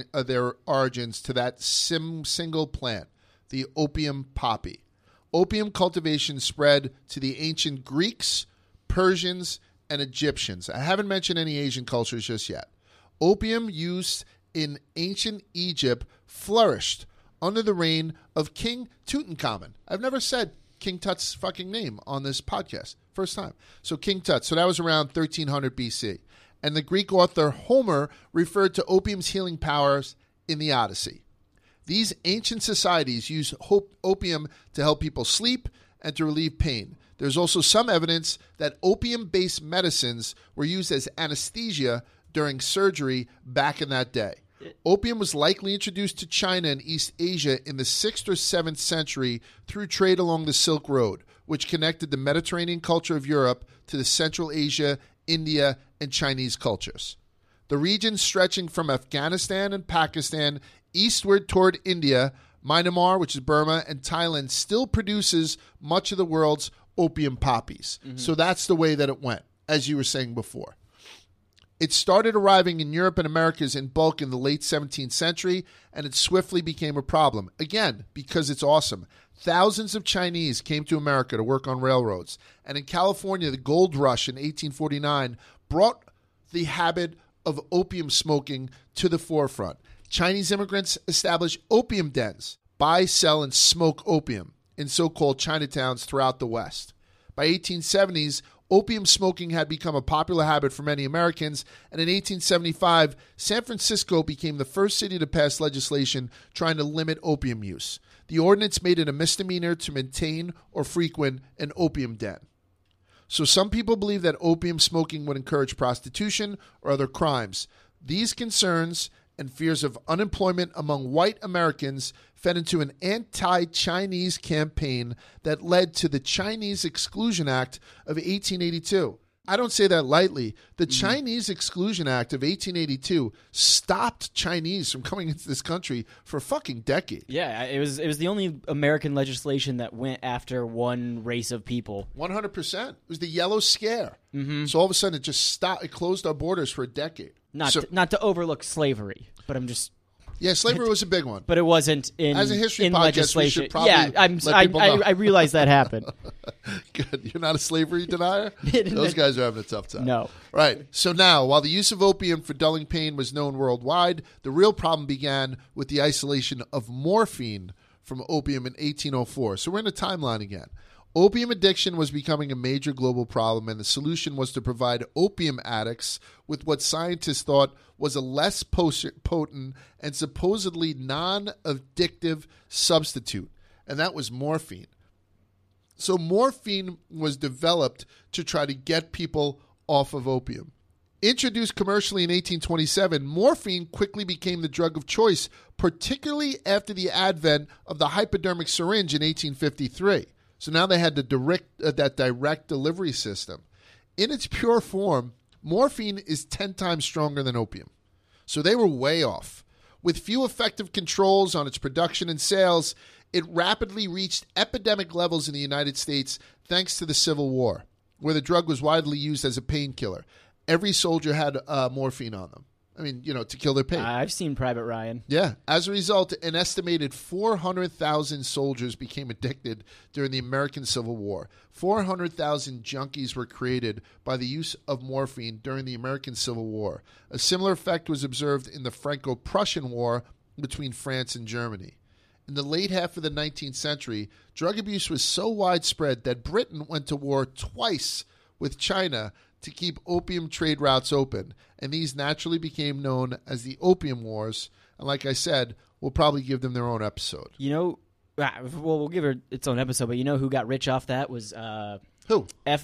origins to that single plant, the opium poppy. Opium cultivation spread to the ancient Greeks, Persians, and Egyptians. I haven't mentioned any Asian cultures just yet. Opium used in ancient Egypt flourished under the reign of King Tutankhamun. I've never said King Tut's fucking name on this podcast. First time. So King Tut. So that was around 1300 BC. And the Greek author Homer referred to opium's healing powers in the Odyssey. These ancient societies used opium to help people sleep and to relieve pain. There's also some evidence that opium-based medicines were used as anesthesia during surgery back in that day. Opium was likely introduced to China and East Asia in the 6th or 7th century through trade along the Silk Road, which connected the Mediterranean culture of Europe to the Central Asia, India, and Chinese cultures. The region stretching from Afghanistan and Pakistan eastward toward India, Myanmar, which is Burma, and Thailand still produces much of the world's opium poppies. So that's the way that it went, as you were saying before. It started arriving in Europe and Americas in bulk in the late 17th century, and it swiftly became a problem. Again, because it's awesome. Thousands of Chinese came to America to work on railroads. And in California, the gold rush in 1849 brought the habit of opium smoking to the forefront. Chinese immigrants established opium dens, buy, sell, and smoke opium in so-called Chinatowns throughout the West. By 1870s, opium smoking had become a popular habit for many Americans, and in 1875, San Francisco became the first city to pass legislation trying to limit opium use. The ordinance made it a misdemeanor to maintain or frequent an opium den. So some people believe that opium smoking would encourage prostitution or other crimes. These concerns and fears of unemployment among white Americans fed into an anti-Chinese campaign that led to the Chinese Exclusion Act of 1882. I don't say that lightly. The Chinese Exclusion Act of 1882 stopped Chinese from coming into this country for a fucking decade. Yeah, it was the only American legislation that went after one race of people. 100%. It was the Yellow Scare. So all of a sudden it just stopped. It closed our borders for a decade. Not to overlook slavery, but I'm just. Yeah, slavery was a big one. But it wasn't in As a history in podcast, legislation. we should probably let people know. I realize that happened. Good. You're not a slavery denier? Those guys are having a tough time. No. Right. So now, while the use of opium for dulling pain was known worldwide, the real problem began with the isolation of morphine from opium in 1804. So we're in a timeline again. Opium addiction was becoming a major global problem, and the solution was to provide opium addicts with what scientists thought was a less potent and supposedly non-addictive substitute, and that was morphine. So morphine was developed to try to get people off of opium. Introduced commercially in 1827, morphine quickly became the drug of choice, particularly after the advent of the hypodermic syringe in 1853. So now they had that direct delivery system. In its pure form, morphine is 10 times stronger than opium. So they were way off. With few effective controls on its production and sales, it rapidly reached epidemic levels in the United States thanks to the Civil War, where the drug was widely used as a painkiller. Every soldier had morphine on them. I mean, to kill their pain. I've seen Private Ryan. Yeah. As a result, an estimated 400,000 soldiers became addicted during the American Civil War. 400,000 junkies were created by the use of morphine during the American Civil War. A similar effect was observed in the Franco-Prussian War between France and Germany. In the late half of the 19th century, drug abuse was so widespread that Britain went to war twice with China to keep opium trade routes open, and these naturally became known as the Opium Wars. And like I said, we'll probably give them their own episode. Well, we'll give her its own episode, but you know who got rich off that was Who?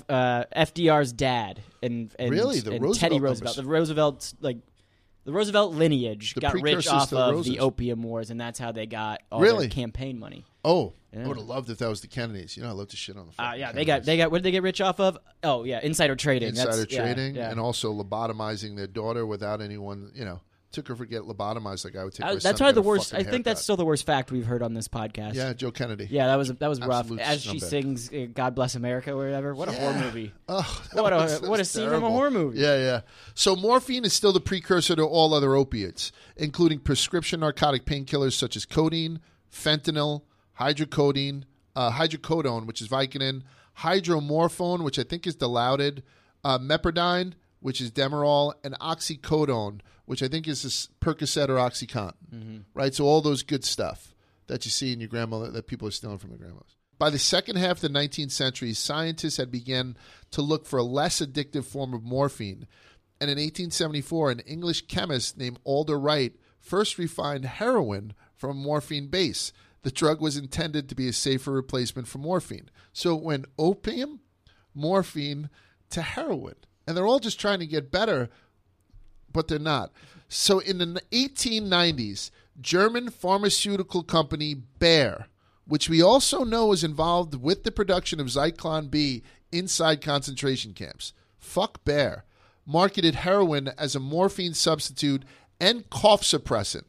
FDR's dad and Really? The and Roosevelt Teddy numbers. Roosevelt. The Roosevelt lineage The got rich precursors off to the of Roses. the Opium Wars, and that's how they got all Really? their campaign money. Oh, Yeah. I would have loved if that was the Kennedys. You know, I love to shit on the fucking Yeah, Kennedys. they got. What did they get rich off of? Oh yeah, insider trading. Insider Yeah, trading yeah. and also lobotomizing their daughter without anyone, took her for get lobotomized like I would take my son That's to probably get the a worst. fucking I think that's haircut. still the worst fact we've heard on this podcast. Yeah, Joe Kennedy. Yeah, that was rough. Absolute As she scumbag. sings "God Bless America" or whatever. What a horror movie! Oh, What that a was scene from a terrible. horror movie. Yeah. So morphine is still the precursor to all other opiates, including prescription narcotic painkillers such as codeine, fentanyl, hydrocodone, which is Vicodin, hydromorphone, which I think is Dilaudid, mepridine, which is Demerol, and oxycodone, which I think is this Percocet or OxyContin. Right? So all those good stuff that you see in your grandmother that people are stealing from their grandmothers. By the second half of the 19th century, scientists had begun to look for a less addictive form of morphine. And in 1874, an English chemist named Alder Wright first refined heroin from a morphine base. The drug was intended to be a safer replacement for morphine. So it went opium, morphine, to heroin. And they're all just trying to get better, but they're not. So in the 1890s, German pharmaceutical company Bayer, which we also know is involved with the production of Zyklon B inside concentration camps, fuck Bayer, marketed heroin as a morphine substitute and cough suppressant.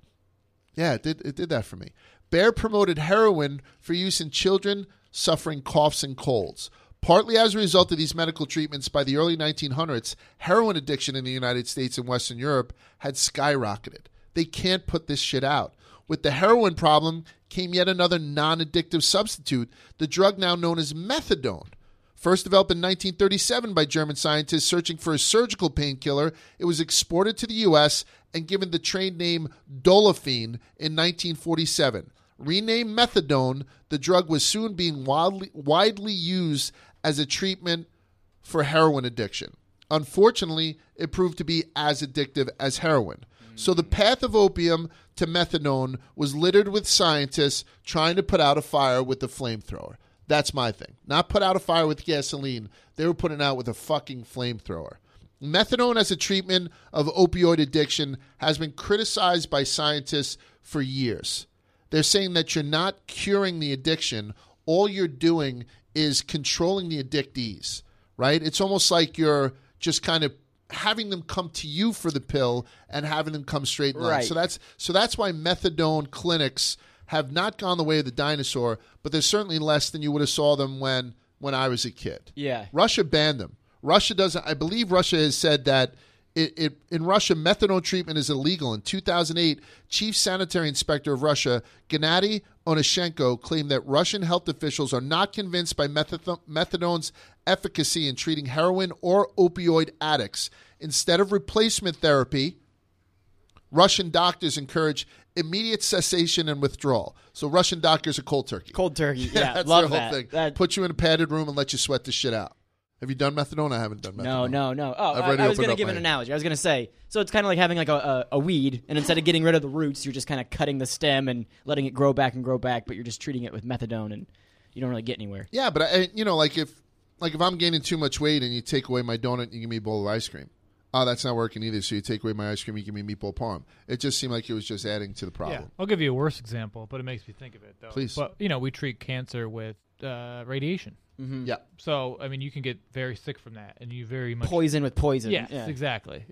Yeah, it did that for me. Bayer promoted heroin for use in children suffering coughs and colds. Partly as a result of these medical treatments, by the early 1900s, heroin addiction in the United States and Western Europe had skyrocketed. They can't put this shit out. With the heroin problem came yet another non-addictive substitute, the drug now known as methadone. First developed in 1937 by German scientists searching for a surgical painkiller, it was exported to the U.S. and given the trade name Dolophine in 1947. Renamed methadone, the drug was soon being widely used as a treatment for heroin addiction. Unfortunately, it proved to be as addictive as heroin. So the path of opium to methadone was littered with scientists trying to put out a fire with the flamethrower. That's my thing. Not put out a fire with gasoline. They were putting out with a fucking flamethrower. Methadone as a treatment of opioid addiction has been criticized by scientists for years. They're saying that you're not curing the addiction. All you're doing is controlling the addictees, right? It's almost like you're just kind of having them come to you for the pill and having them come straight in line. Right. So that's why methadone clinics have not gone the way of the dinosaur, but there's certainly less than you would have saw them when I was a kid. Yeah. Russia banned them. Russia doesn't. I believe Russia has said that in Russia, methadone treatment is illegal. In 2008, Chief Sanitary Inspector of Russia, Gennady Onashenko, claimed that Russian health officials are not convinced by methadone's efficacy in treating heroin or opioid addicts. Instead of replacement therapy, Russian doctors encourage immediate cessation and withdrawal. So Russian doctors are cold turkey. Cold turkey. Yeah, that's love their whole that. thing. That- Put you in a padded room and let you sweat the shit out. Have you done methadone? I haven't done methadone. No. Oh, I've already I was opened going to up give my- an analogy. I was going to say, so it's kind of like having like a weed, and instead of getting rid of the roots, you're just kind of cutting the stem and letting it grow back, but you're just treating it with methadone, and you don't really get anywhere. Yeah, but like if I'm gaining too much weight and you take away my donut and you give me a bowl of ice cream, oh, that's not working either. So you take away my ice cream, you give me meatball parm. It just seemed like it was just adding to the problem. Yeah, I'll give you a worse example, but it makes me think of it though. Please. But we treat cancer with radiation. Yeah. So I mean, you can get very sick from that, and you very much Poison with poison. Yes, Yeah. exactly.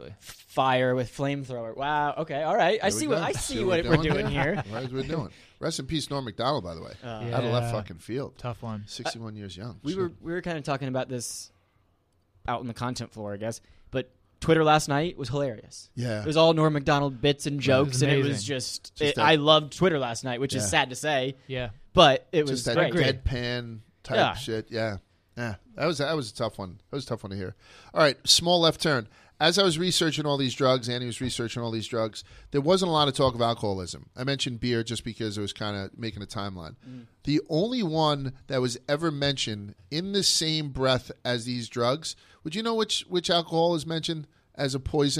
Fire with flamethrower. Wow. Okay. All right. I see what we're doing here. What we're doing. Rest in peace, Norm Macdonald. By the way, out of left fucking field. Tough one. 61 years young. We Shit. were kind of talking about this out on the content floor, I guess. But Twitter last night was hilarious. Yeah. It was all Norm Macdonald bits and jokes, and it was amazing. just that- I loved Twitter last night, which Yeah. is sad to say, Yeah. but it was just that great. deadpan type Yeah. shit. Yeah. That was a tough one. That was a tough one to hear. All right, small left turn. As I was researching all these drugs, Annie was researching all these drugs, there wasn't a lot of talk of alcoholism. I mentioned beer just because it was kind of making a timeline. The only one that was ever mentioned in the same breath as these drugs, would you know which alcohol is mentioned as a poison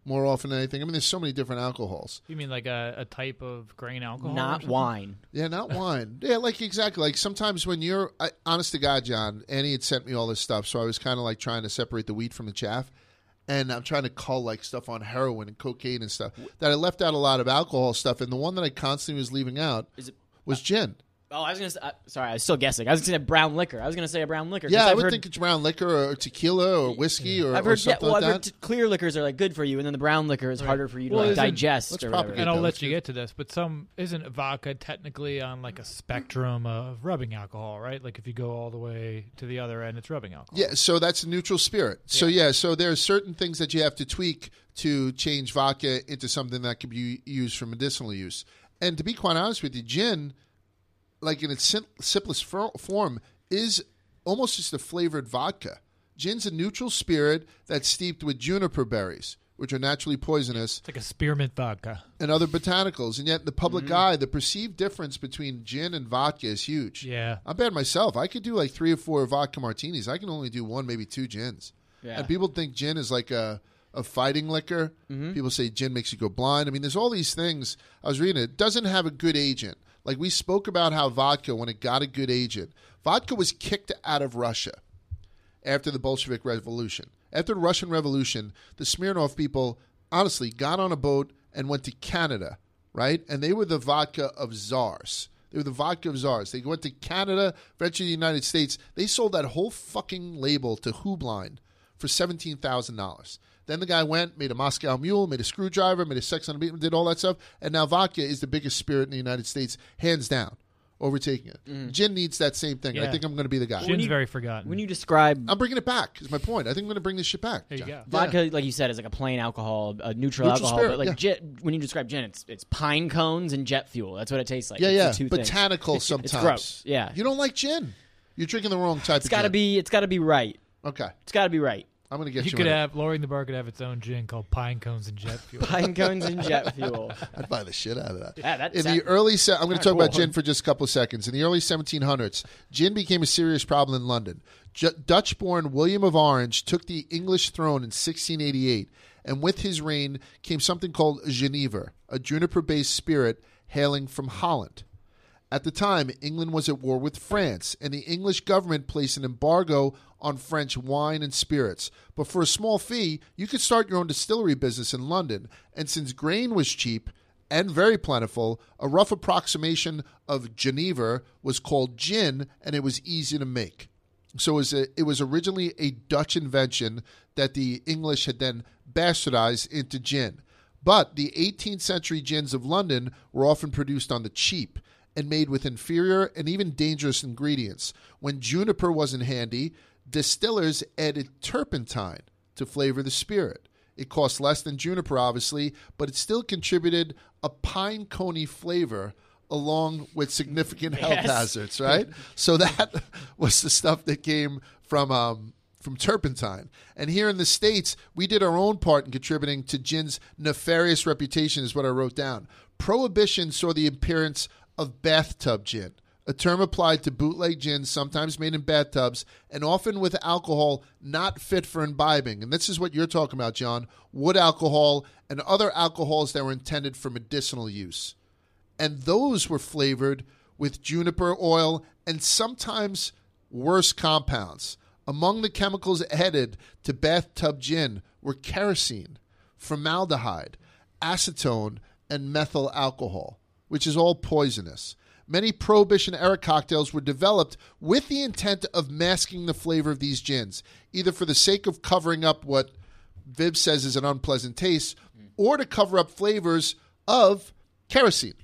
more often than anything. I mean, there's so many different alcohols. You mean like a type of grain alcohol? or Not something? wine. Yeah, not wine. Yeah, like exactly. Like sometimes when honest to God, John, Annie had sent me all this stuff, so I was kind of like trying to separate the wheat from the chaff. And I'm trying to cull like stuff on heroin and cocaine and stuff that I left out a lot of alcohol stuff. And the one that I constantly was leaving out was gin. Oh, I was going to say, sorry, I was still guessing. I was going to say brown liquor. I was going to say a brown liquor. 'cause Yeah, I I've would heard, think it's brown liquor or tequila or whiskey or, I've or heard, something I've like heard that. clear liquors are like good for you, and then the brown liquor is harder for you to Well, like isn't- digest let's or whatever. propagate And I'll Yeah, let that's you good. get to this, but isn't vodka technically on like a spectrum of rubbing alcohol, right? Like if you go all the way to the other end, it's rubbing alcohol. Yeah, so that's a neutral spirit. So so there are certain things that you have to tweak to change vodka into something that can be used for medicinal use. And to be quite honest with you, gin, like in its simplest form, is almost just a flavored vodka. Gin's a neutral spirit that's steeped with juniper berries, which are naturally poisonous, It's like a spearmint vodka. and other botanicals. And yet in the public eye, the perceived difference between gin and vodka is huge. Yeah. I'm bad myself. I could do like 3 or 4 vodka martinis. I can only do 1, maybe 2 gins. Yeah. And people think gin is like a fighting liquor. People say gin makes you go blind. I mean, there's all these things. I was reading it doesn't have a good agent. Like we spoke about how vodka, when it got a good agent, vodka was kicked out of Russia after the Bolshevik Revolution. After the Russian Revolution, the Smirnoff people honestly got on a boat and went to Canada, right? And they were the vodka of czars. They were the vodka of czars. They went to Canada, eventually the United States. They sold that whole fucking label to Hubline for $17,000. Then the guy went, made a Moscow Mule, made a Screwdriver, made a Sex on the Beat, did all that stuff. And now vodka is the biggest spirit in the United States, hands down, overtaking it. Gin needs that same thing. I Yeah. think I'm going to be the guy. Gin's very forgotten. When you describe I'm bringing it back, is my point. I think I'm going to bring this shit back. There you John. go. vodka, like you said, is like a plain alcohol, a neutral alcohol. spirit, but like yeah. when you describe gin, it's pine cones and jet fuel. That's what it tastes like. Yeah, It's yeah. the two things. Botanical sometimes. It's gross. Yeah. You don't like gin. You're drinking the wrong type It's of got to gin. be. It's got to be right. Okay. It's got to be right. I'm going to get You you could in it. have Lowering the Bar could have its own gin called Pine Cones and Jet Fuel. Pine cones and jet fuel. I'd buy the shit out of that. Yeah, that In sound- the early, I'm going to kinda talk about cool. gin for just a couple of seconds. In the early 1700s, gin became a serious problem in London. Dutch-born William of Orange took the English throne in 1688, and with his reign came something called Genever, a juniper-based spirit hailing from Holland. At the time, England was at war with France, and the English government placed an embargo on French wine and spirits. But for a small fee, you could start your own distillery business in London. And since grain was cheap and very plentiful, a rough approximation of Genever was called gin, and it was easy to make. So it was originally a Dutch invention that the English had then bastardized into gin. But the 18th century gins of London were often produced on the cheap and made with inferior and even dangerous ingredients. When juniper wasn't handy, distillers added turpentine to flavor the spirit. It cost less than juniper, obviously, but it still contributed a pine coney flavor along with significant health Yes. hazards, right? So that was the stuff that came from turpentine. And here in the States, we did our own part in contributing to gin's nefarious reputation, is what I wrote down. Prohibition saw the appearance of bathtub gin, a term applied to bootleg gin sometimes made in bathtubs and often with alcohol not fit for imbibing. And this is what you're talking about, John, wood alcohol and other alcohols that were intended for medicinal use. And those were flavored with juniper oil and sometimes worse compounds. Among the chemicals added to bathtub gin were kerosene, formaldehyde, acetone, and methyl alcohol, which is all poisonous. Many Prohibition-era cocktails were developed with the intent of masking the flavor of these gins, either for the sake of covering up what Viv says is an unpleasant taste, or to cover up flavors of kerosene,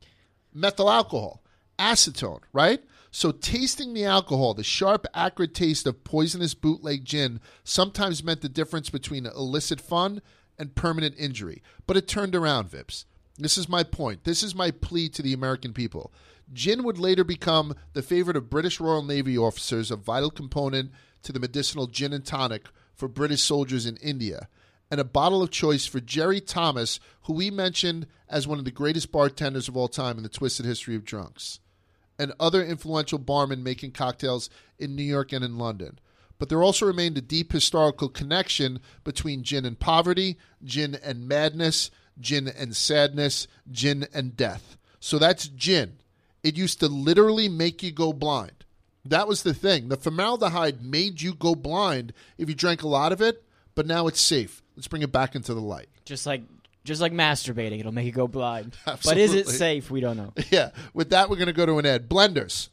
methyl alcohol, acetone, right? So tasting the alcohol, the sharp, acrid taste of poisonous bootleg gin sometimes meant the difference between illicit fun and permanent injury. But it turned around, Vips. This is my point. This is my plea to the American people. Gin would later become the favorite of British Royal Navy officers, a vital component to the medicinal gin and tonic for British soldiers in India, and a bottle of choice for Jerry Thomas, who we mentioned as one of the greatest bartenders of all time in the twisted history of drunks, and other influential barmen making cocktails in New York and in London. but there also remained a deep historical connection between gin and poverty, gin and madness, gin and sadness, gin and death. So that's gin. It used to literally make you go blind. That was the thing. The formaldehyde made you go blind if you drank a lot of it, but now it's safe. Let's bring it back into the light. Just like masturbating, it'll make you go blind. Absolutely. But is it safe? We don't know. Yeah. With that, we're going to go to an ad. Blenders.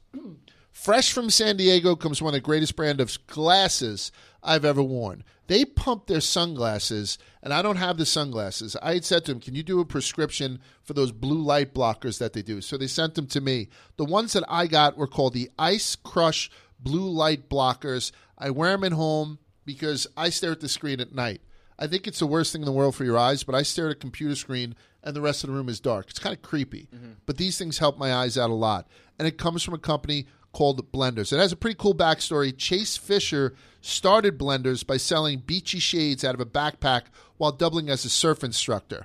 Fresh from San Diego comes one of the greatest brand of glasses I've ever worn. They pump their sunglasses, and I don't have the sunglasses. I had said to them, can you do a prescription for those blue light blockers that they do? So they sent them to me. The ones that I got were called the Ice Crush blue light blockers. I wear them at home because I stare at the screen at night. I think it's the worst thing in the world for your eyes, but I stare at a computer screen and the rest of the room is dark. It's kind of creepy. But these things help my eyes out a lot. And it comes from a company called Blenders. It has a pretty cool backstory. Chase Fisher started Blenders by selling beachy shades out of a backpack while doubling as a surf instructor.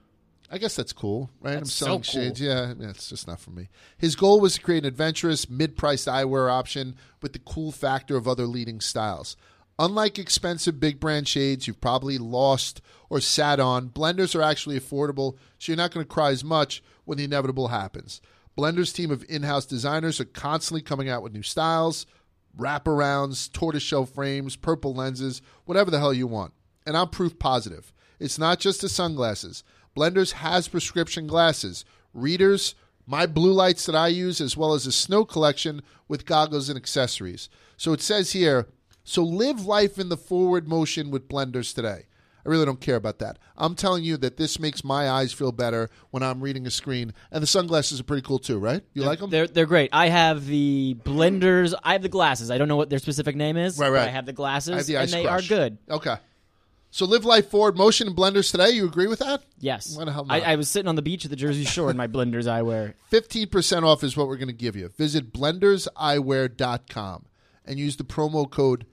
I guess that's cool, right? That's I'm selling so cool. shades. Yeah, it's just not for me. His goal was to create an adventurous, mid-priced eyewear option with the cool factor of other leading styles. Unlike expensive big brand shades you've probably lost or sat on, Blenders are actually affordable, so you're not going to cry as much when the inevitable happens. Blenders' team of in-house designers are constantly coming out with new styles, wraparounds, tortoiseshell frames, purple lenses, whatever the hell you want. And I'm proof positive. It's not just the sunglasses. Blenders has prescription glasses, readers, my blue lights that I use, as well as a snow collection with goggles and accessories. So it says here, so live life in the forward motion with Blenders today. I really don't care about that. I'm telling you that this makes my eyes feel better when I'm reading a screen. And the sunglasses are pretty cool too, right? You like them? They're great. I have the Blenders. I have the glasses. I don't know what their specific name is. Right. But I have the glasses, I have the and Ice they Crush. are good. Okay. So live life forward motion and Blenders today. You agree with that? Yes. Why the hell not? I was sitting on the beach at the Jersey Shore in my Blenders eyewear. 15% off is what we're going to give you. Visit blenderseyewear.com and use the promo code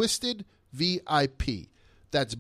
TWISTEDVIP. That's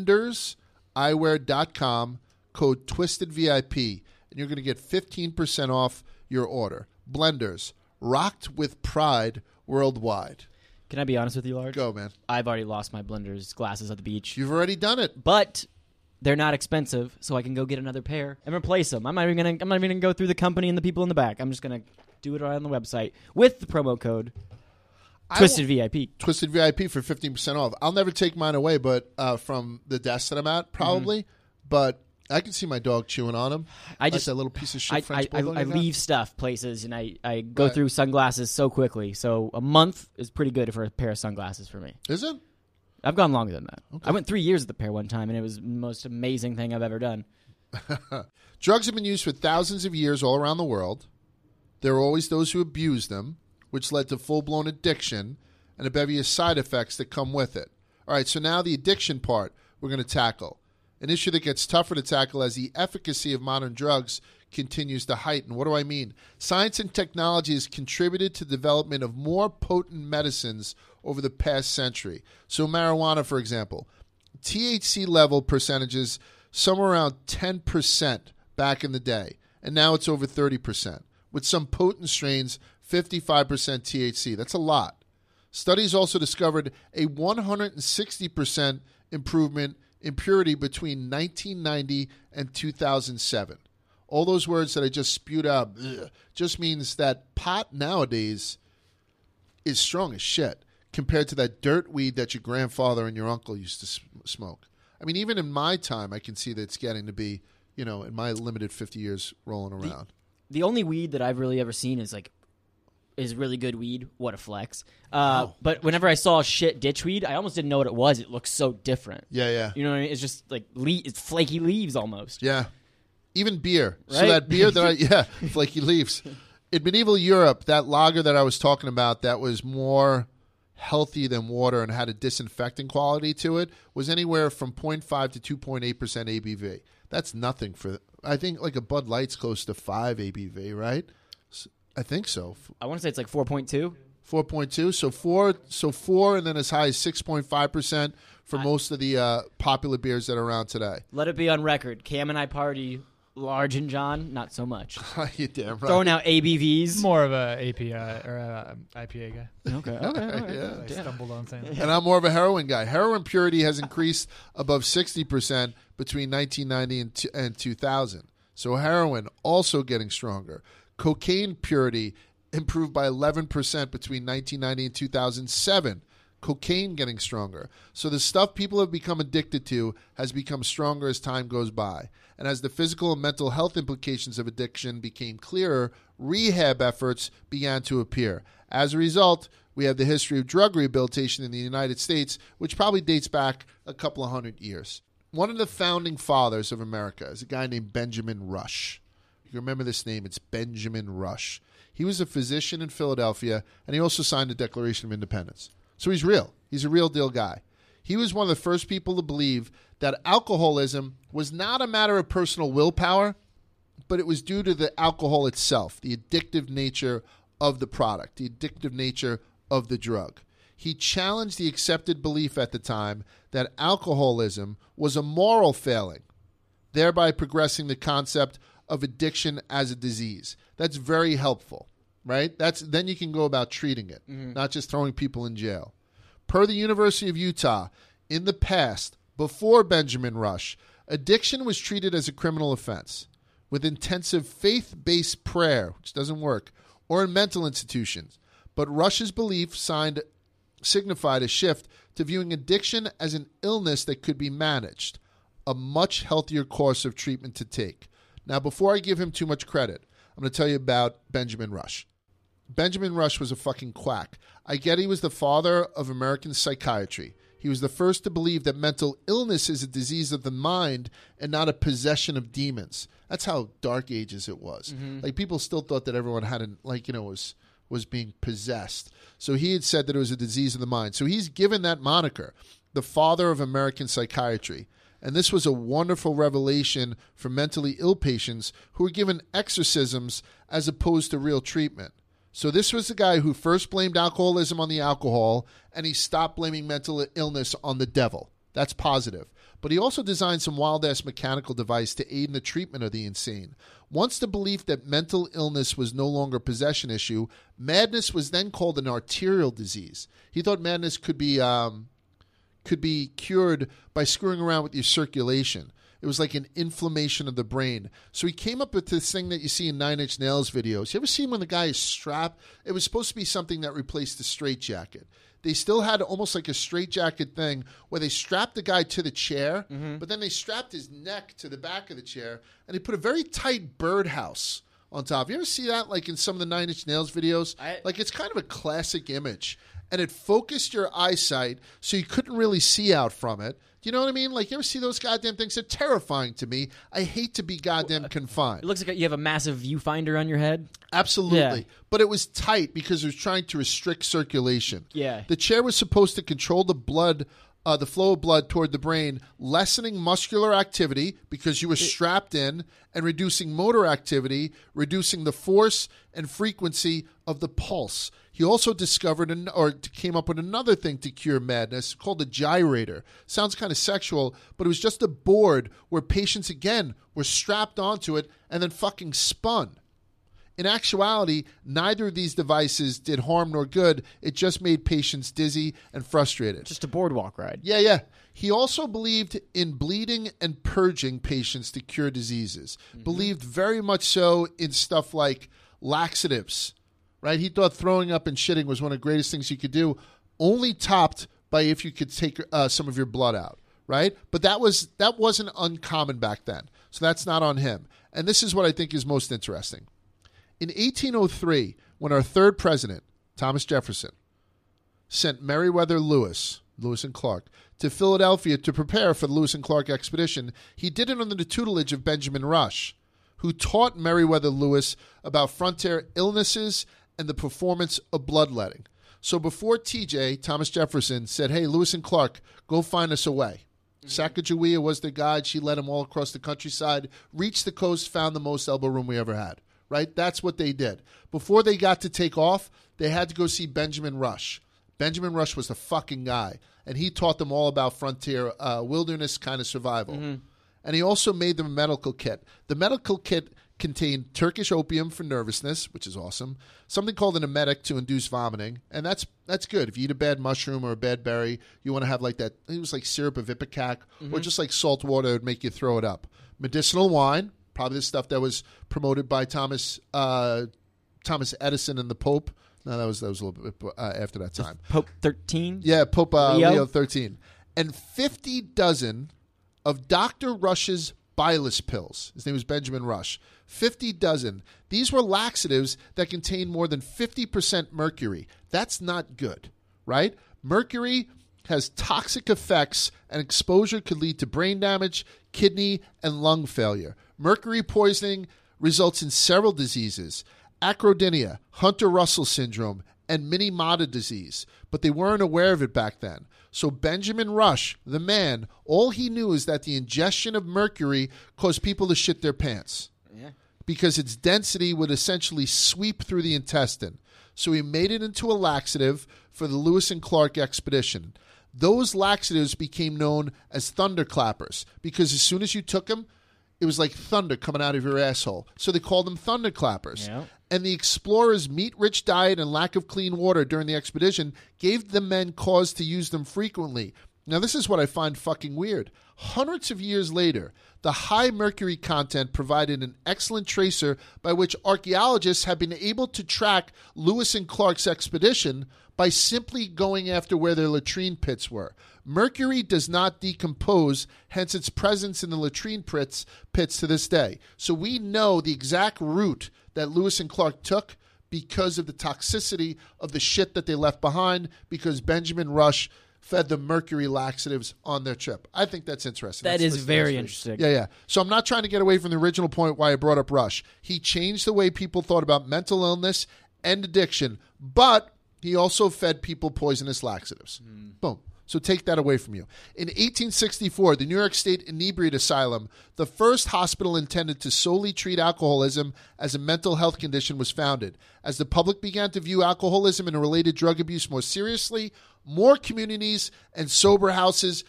blenderseyewear.com, code TWISTEDVIP, and you're going to get 15% off your order. Blenders, rocked with pride worldwide. Can I be honest with you, Large? Go, man. I've already lost my Blenders glasses at the beach. You've already done it. But they're not expensive, so I can go get another pair and replace them. I'm not even gonna go through the company and the people in the back. I'm just gonna do it on the website with the promo code TwistedVIP. Twisted VIP for 15% off. I'll never take mine away, but from the desk that I'm at, probably. But I can see my dog chewing on them. I just that little piece of shit French bulldog. I leave stuff places and I go through sunglasses so quickly. So a month is pretty good for a pair of sunglasses for me. Is it? I've gone longer than that. Okay. I went 3 years at the pair one time, and it was the most amazing thing I've ever done. Drugs have been used for thousands of years all around the world. There are always those who abuse them, which led to full-blown addiction and a bevy of side effects that come with it. All right, so now the addiction part we're going to tackle. An issue that gets tougher to tackle as the efficacy of modern drugs continues to heighten. What do I mean? Science and technology has contributed to the development of more potent medicines over the past century. So marijuana, for example, THC level percentages somewhere around 10% back in the day, and now it's over 30%. With some potent strains, 55% THC. That's a lot. Studies also discovered a 160% improvement in purity between 1990 and 2007. All those words that I just spewed out just means that pot nowadays is strong as shit compared to that dirt weed that your grandfather and your uncle used to smoke. I mean, even in my time, I can see that it's getting to be, in my limited 50 years rolling around. The only weed that I've really ever seen is really good weed. What a flex. But whenever I saw shit ditchweed, I almost didn't know what it was. It looks so different. Yeah. You know what I mean? It's just like it's flaky leaves almost. Yeah. Even beer. Right? So that beer that flaky leaves. In medieval Europe, that lager that I was talking about that was more healthy than water and had a disinfecting quality to it was anywhere from 0.5 to 2.8% ABV. That's nothing I think like a Bud Light's close to 5 ABV, right? I think so. I want to say it's like 4.2. 4.2. So 4 and then as high as 6.5% for most of the popular beers that are around today. Let it be on record. Cam and I party Large and John, not so much. You're damn right. Throwing out ABVs. More of a API or a IPA guy. Okay. Yeah. I stumbled on saying that. And I'm more of a heroin guy. Heroin purity has increased above 60% between 1990 and 2000. So heroin also getting stronger. Cocaine purity improved by 11% between 1990 and 2007. Cocaine getting stronger. So the stuff people have become addicted to has become stronger as time goes by. And as the physical and mental health implications of addiction became clearer, rehab efforts began to appear. As a result, we have the history of drug rehabilitation in the United States, which probably dates back a couple of 100 years. One of the founding fathers of America is a guy named Benjamin Rush. You remember this name, it's Benjamin Rush. He was a physician in Philadelphia, and he also signed the Declaration of Independence. So he's real. He's a real deal guy. He was one of the first people to believe that alcoholism was not a matter of personal willpower, but it was due to the alcohol itself, the addictive nature of the product, the addictive nature of the drug. He challenged the accepted belief at the time that alcoholism was a moral failing, thereby progressing the concept of addiction as a disease. That's very helpful, right? Then you can go about treating it, not just throwing people in jail. Per the University of Utah, in the past, before Benjamin Rush, addiction was treated as a criminal offense with intensive faith-based prayer, which doesn't work, or in mental institutions. But Rush's belief signified a shift to viewing addiction as an illness that could be managed, a much healthier course of treatment to take. Now, before I give him too much credit, I'm going to tell you about Benjamin Rush. Benjamin Rush was a fucking quack. I get he was the father of American psychiatry. He was the first to believe that mental illness is a disease of the mind and not a possession of demons. That's how dark ages it was. Like, people still thought that everyone had was being possessed. So he had said that it was a disease of the mind. So he's given that moniker, the father of American psychiatry. And this was a wonderful revelation for mentally ill patients who were given exorcisms as opposed to real treatment. So this was the guy who first blamed alcoholism on the alcohol, and he stopped blaming mental illness on the devil. That's positive. But he also designed some wild-ass mechanical device to aid in the treatment of the insane. Once the belief that mental illness was no longer a possession issue, madness was then called an arterial disease. He thought madness could be cured by screwing around with your circulation. It was like an inflammation of the brain. So he came up with this thing that you see in Nine Inch Nails videos. You ever seen when the guy is strapped? It was supposed to be something that replaced the straitjacket. They still had almost like a straitjacket thing where they strapped the guy to the chair, but then they strapped his neck to the back of the chair, and they put a very tight birdhouse on top. You ever see that, like in some of the Nine Inch Nails videos? Like, it's kind of a classic image. And it focused your eyesight so you couldn't really see out from it. Do you know what I mean? Like, you ever see those goddamn things? They're terrifying to me. I hate to be goddamn confined. It looks like you have a massive viewfinder on your head. Absolutely. Yeah. But it was tight because it was trying to restrict circulation. Yeah. The chair was supposed to control the blood, the flow of blood toward the brain, lessening muscular activity because you were strapped in, and reducing motor activity, reducing the force and frequency of the pulse. He also discovered came up with another thing to cure madness called a gyrator. Sounds kind of sexual, but it was just a board where patients, again, were strapped onto it and then fucking spun. In actuality, neither of these devices did harm nor good. It just made patients dizzy and frustrated. Just a boardwalk ride. Yeah. He also believed in bleeding and purging patients to cure diseases. Believed very much so in stuff like laxatives, right? He thought throwing up and shitting was one of the greatest things you could do, only topped by if you could take some of your blood out, right? But that wasn't uncommon back then. So that's not on him. And this is what I think is most interesting. In 1803, when our third president, Thomas Jefferson, sent Meriwether Lewis and Clark, to Philadelphia to prepare for the Lewis and Clark expedition, he did it under the tutelage of Benjamin Rush, who taught Meriwether Lewis about frontier illnesses and the performance of bloodletting. So before TJ, Thomas Jefferson, said, hey, Lewis and Clark, go find us a way. Sacagawea was their guide. She led him all across the countryside, reached the coast, found the most elbow room we ever had. Right? That's what they did. Before they got to take off, they had to go see Benjamin Rush. Benjamin Rush was the fucking guy, and he taught them all about frontier wilderness kind of survival. And he also made them a medical kit. The medical kit contained Turkish opium for nervousness, which is awesome, something called an emetic to induce vomiting, and that's good. If you eat a bad mushroom or a bad berry, you want to have like that, it was like syrup of Ipecac, or just like salt water that would make you throw it up. Medicinal wine, probably the stuff that was promoted by Thomas Edison and the Pope. No, that was a little bit after that time. Pope 13? Yeah, Pope Leo 13. And 50 dozen of Dr. Rush's Bilus pills. His name was Benjamin Rush. 50 dozen. These were laxatives that contained more than 50% mercury. That's not good, right? Mercury has toxic effects, and exposure could lead to brain damage, kidney, and lung failure. Mercury poisoning results in several diseases: acrodynia, Hunter-Russell syndrome, and Minamata disease. But they weren't aware of it back then. So Benjamin Rush, the man, all he knew is that the ingestion of mercury caused people to shit their pants. Yeah. Because its density would essentially sweep through the intestine. So he made it into a laxative for the Lewis and Clark expedition. Those laxatives became known as thunderclappers because as soon as you took them, it was like thunder coming out of your asshole. So they called them thunderclappers. Yeah. And the explorers' meat-rich diet and lack of clean water during the expedition gave the men cause to use them frequently. Now, this is what I find fucking weird. Hundreds of years later, the high mercury content provided an excellent tracer by which archaeologists have been able to track Lewis and Clark's expedition by simply going after where their latrine pits were. Mercury does not decompose, hence its presence in the latrine pits to this day. So we know the exact route that Lewis and Clark took because of the toxicity of the shit that they left behind, because Benjamin Rush fed them mercury laxatives on their trip. I think that's interesting. That is very interesting. Yeah. So I'm not trying to get away from the original point why I brought up Rush. He changed the way people thought about mental illness and addiction, but he also fed people poisonous laxatives. Boom. So take that away from you. In 1864, the New York State Inebriate Asylum, the first hospital intended to solely treat alcoholism as a mental health condition, was founded. As the public began to view alcoholism and related drug abuse more seriously, more community groups and sober houses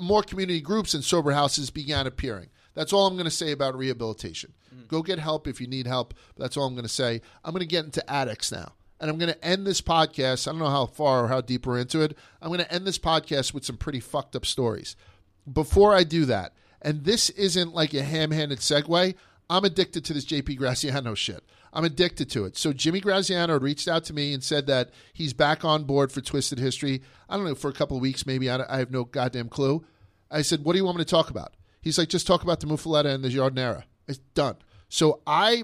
began appearing. That's all I'm going to say about rehabilitation. Go get help if you need help. That's all I'm going to say. I'm going to get into addicts now. And I'm going to end this podcast. I don't know how far or how deep we're into it. I'm going to end this podcast with some pretty fucked up stories. Before I do that, and this isn't like a ham-handed segue, I'm addicted to this JP Graziano shit. I'm addicted to it. So Jimmy Graziano reached out to me and said that he's back on board for Twisted History. I don't know, for a couple of weeks maybe. I have no goddamn clue. I said, what do you want me to talk about? He's like, just talk about the Muffaletta and the Giardinera. It's done. So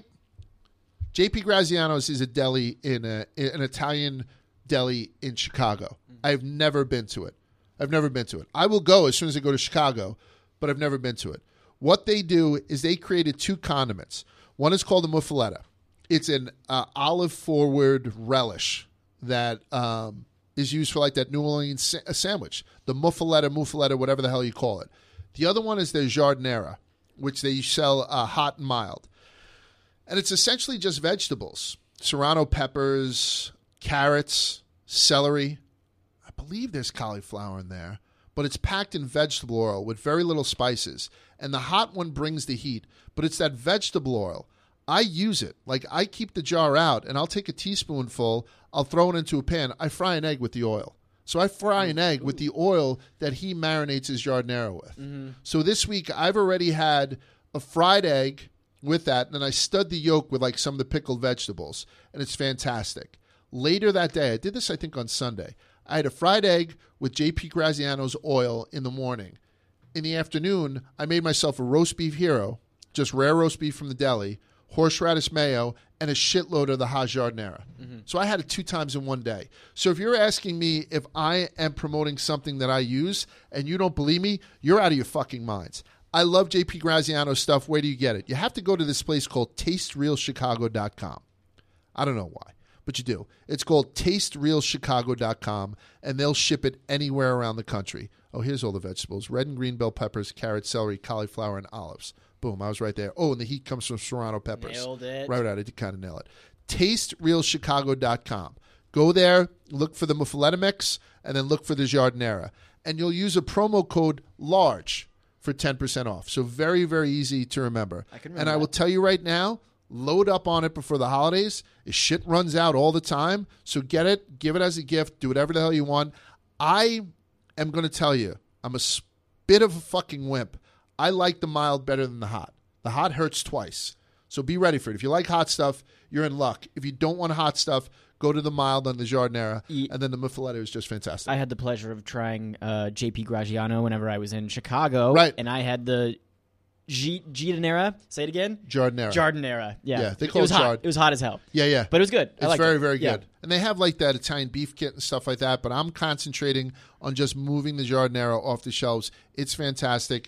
JP Graziano's is a deli in an Italian deli in Chicago. I've never been to it. I will go as soon as I go to Chicago, but I've never been to it. What they do is they created two condiments. One is called the Muffaletta. It's an olive-forward relish that is used for like that New Orleans sandwich. The Muffaletta, whatever the hell you call it. The other one is their Giardinera, which they sell hot and mild. And it's essentially just vegetables. Serrano peppers, carrots, celery. I believe there's cauliflower in there. But it's packed in vegetable oil with very little spices. And the hot one brings the heat. But it's that vegetable oil. I use it. Like, I keep the jar out, and I'll take a teaspoonful. I'll throw it into a pan. I fry an egg with the oil. So I fry an egg with the oil that he marinates his giardiniera with. Mm-hmm. So this week, I've already had a fried egg with that, and then I stud the yolk with like some of the pickled vegetables, and it's fantastic. Later that day, I did this I think on Sunday, I had a fried egg with JP Graziano's oil in the morning. In the afternoon, I made myself a roast beef hero, just rare roast beef from the deli, horseradish mayo, and a shitload of the hot giardiniera. Mm-hmm. So I had it 2 times in one day. So if you're asking me if I am promoting something that I use and you don't believe me, you're out of your fucking minds. I love JP Graziano stuff. Where do you get it? You have to go to this place called TasteRealChicago.com. I don't know why, but you do. It's called TasteRealChicago.com, and they'll ship it anywhere around the country. Oh, here's all the vegetables. Red and green bell peppers, carrots, celery, cauliflower, and olives. Boom, I was right there. Oh, and the heat comes from Serrano peppers. Nailed it. Right, I did kind of nail it. TasteRealChicago.com. Go there, look for the Muffaletta mix, and then look for the Giardinera. And you'll use a promo code LARGE for 10% off. So very, very easy to remember. I can And remember I will that. tell you right now, load up on it before the holidays. This shit runs out all the time. So get it, give it as a gift, do whatever the hell you want. I am going to tell you, I'm a bit of a fucking wimp. I like the mild better than the hot. The hot hurts twice. So be ready for it. If you like hot stuff, you're in luck. If you don't want hot stuff, go to the mild on the Giardiniera. And then the Muffaletto is just fantastic. I had the pleasure of trying JP Gragiano whenever I was in Chicago. Right. And I had the Giardiniera. Say it again. Giardiniera. Giardiniera. Yeah. Yeah, they call it was it hot. Giard. It was hot as hell. Yeah, yeah. But it was good. I It's liked very, it. very Yeah. good. And they have like that Italian beef kit and stuff like that, but I'm concentrating on just moving the Giardiniera off the shelves. It's fantastic.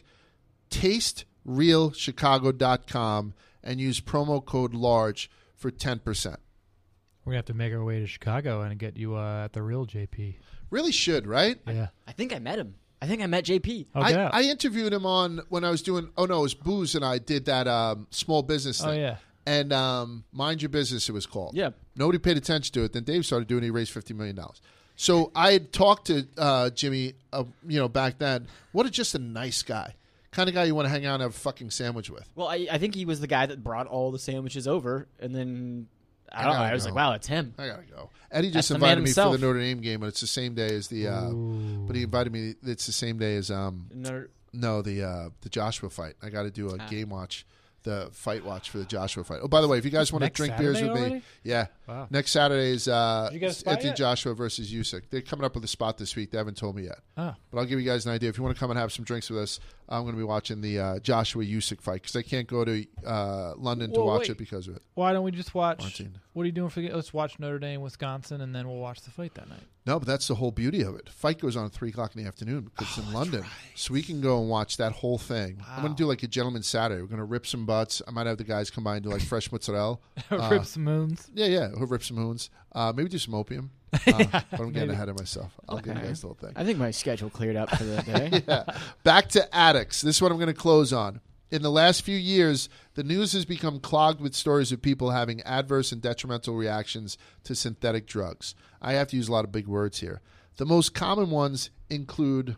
TasteRealChicago.com and use promo code LARGE for 10%. We're gonna have to make our way to Chicago and get you at the real JP. Really should, right? Yeah. I think I met him. I think I met JP. Oh, get out. I interviewed him on when I was doing, it was Booze and I did that small business thing. Oh, yeah. And Mind Your Business, it was called. Yeah. Nobody paid attention to it. Then Dave started doing it. He raised $50 million. So I had talked to Jimmy, back then. What just a nice guy. Kind of guy you want to hang out and have a fucking sandwich with. Well, I think he was the guy that brought all the sandwiches over, and then I don't know. gotta I was go. like, wow, it's him. I gotta go. Eddie That's just the man invited me for the himself. Notre Dame game, but it's the same day as the. But he invited me. It's the same day as Another- the Joshua fight. I got to do a game watch, the fight watch for the Joshua fight. Oh, by the way, if you guys want to Next drink beers with Saturday me, already? yeah, Wow. next Saturday is you get a spot Anthony yet? Joshua versus Usyk. They're coming up with a spot this week. They haven't told me yet. Oh. But I'll give you guys an idea. If you want to come and have some drinks with us, I'm going to be watching the Joshua Usyk fight because I can't go to London to Well, watch wait. it because of it. Why don't we just watch? Martin. What are you doing for? Let's watch Notre Dame, Wisconsin, and then we'll watch the fight that night. No, but that's the whole beauty of it. Fight goes on at 3 o'clock in the afternoon because it's in London. So we can go and watch that whole thing. I'm going to do like a gentleman's Saturday. We're going to rip some butts. I might have the guys come by and do like fresh mozzarella. Rip some moons. Yeah. We'll rip some moons. Maybe do some opium. But I'm getting ahead of myself. I'll give you guys the whole thing. I think my schedule cleared up for the day. Back to addicts. This is what I'm going to close on. In the last few years, the news has become clogged with stories of people having adverse and detrimental reactions to synthetic drugs. I have to use a lot of big words here. The most common ones include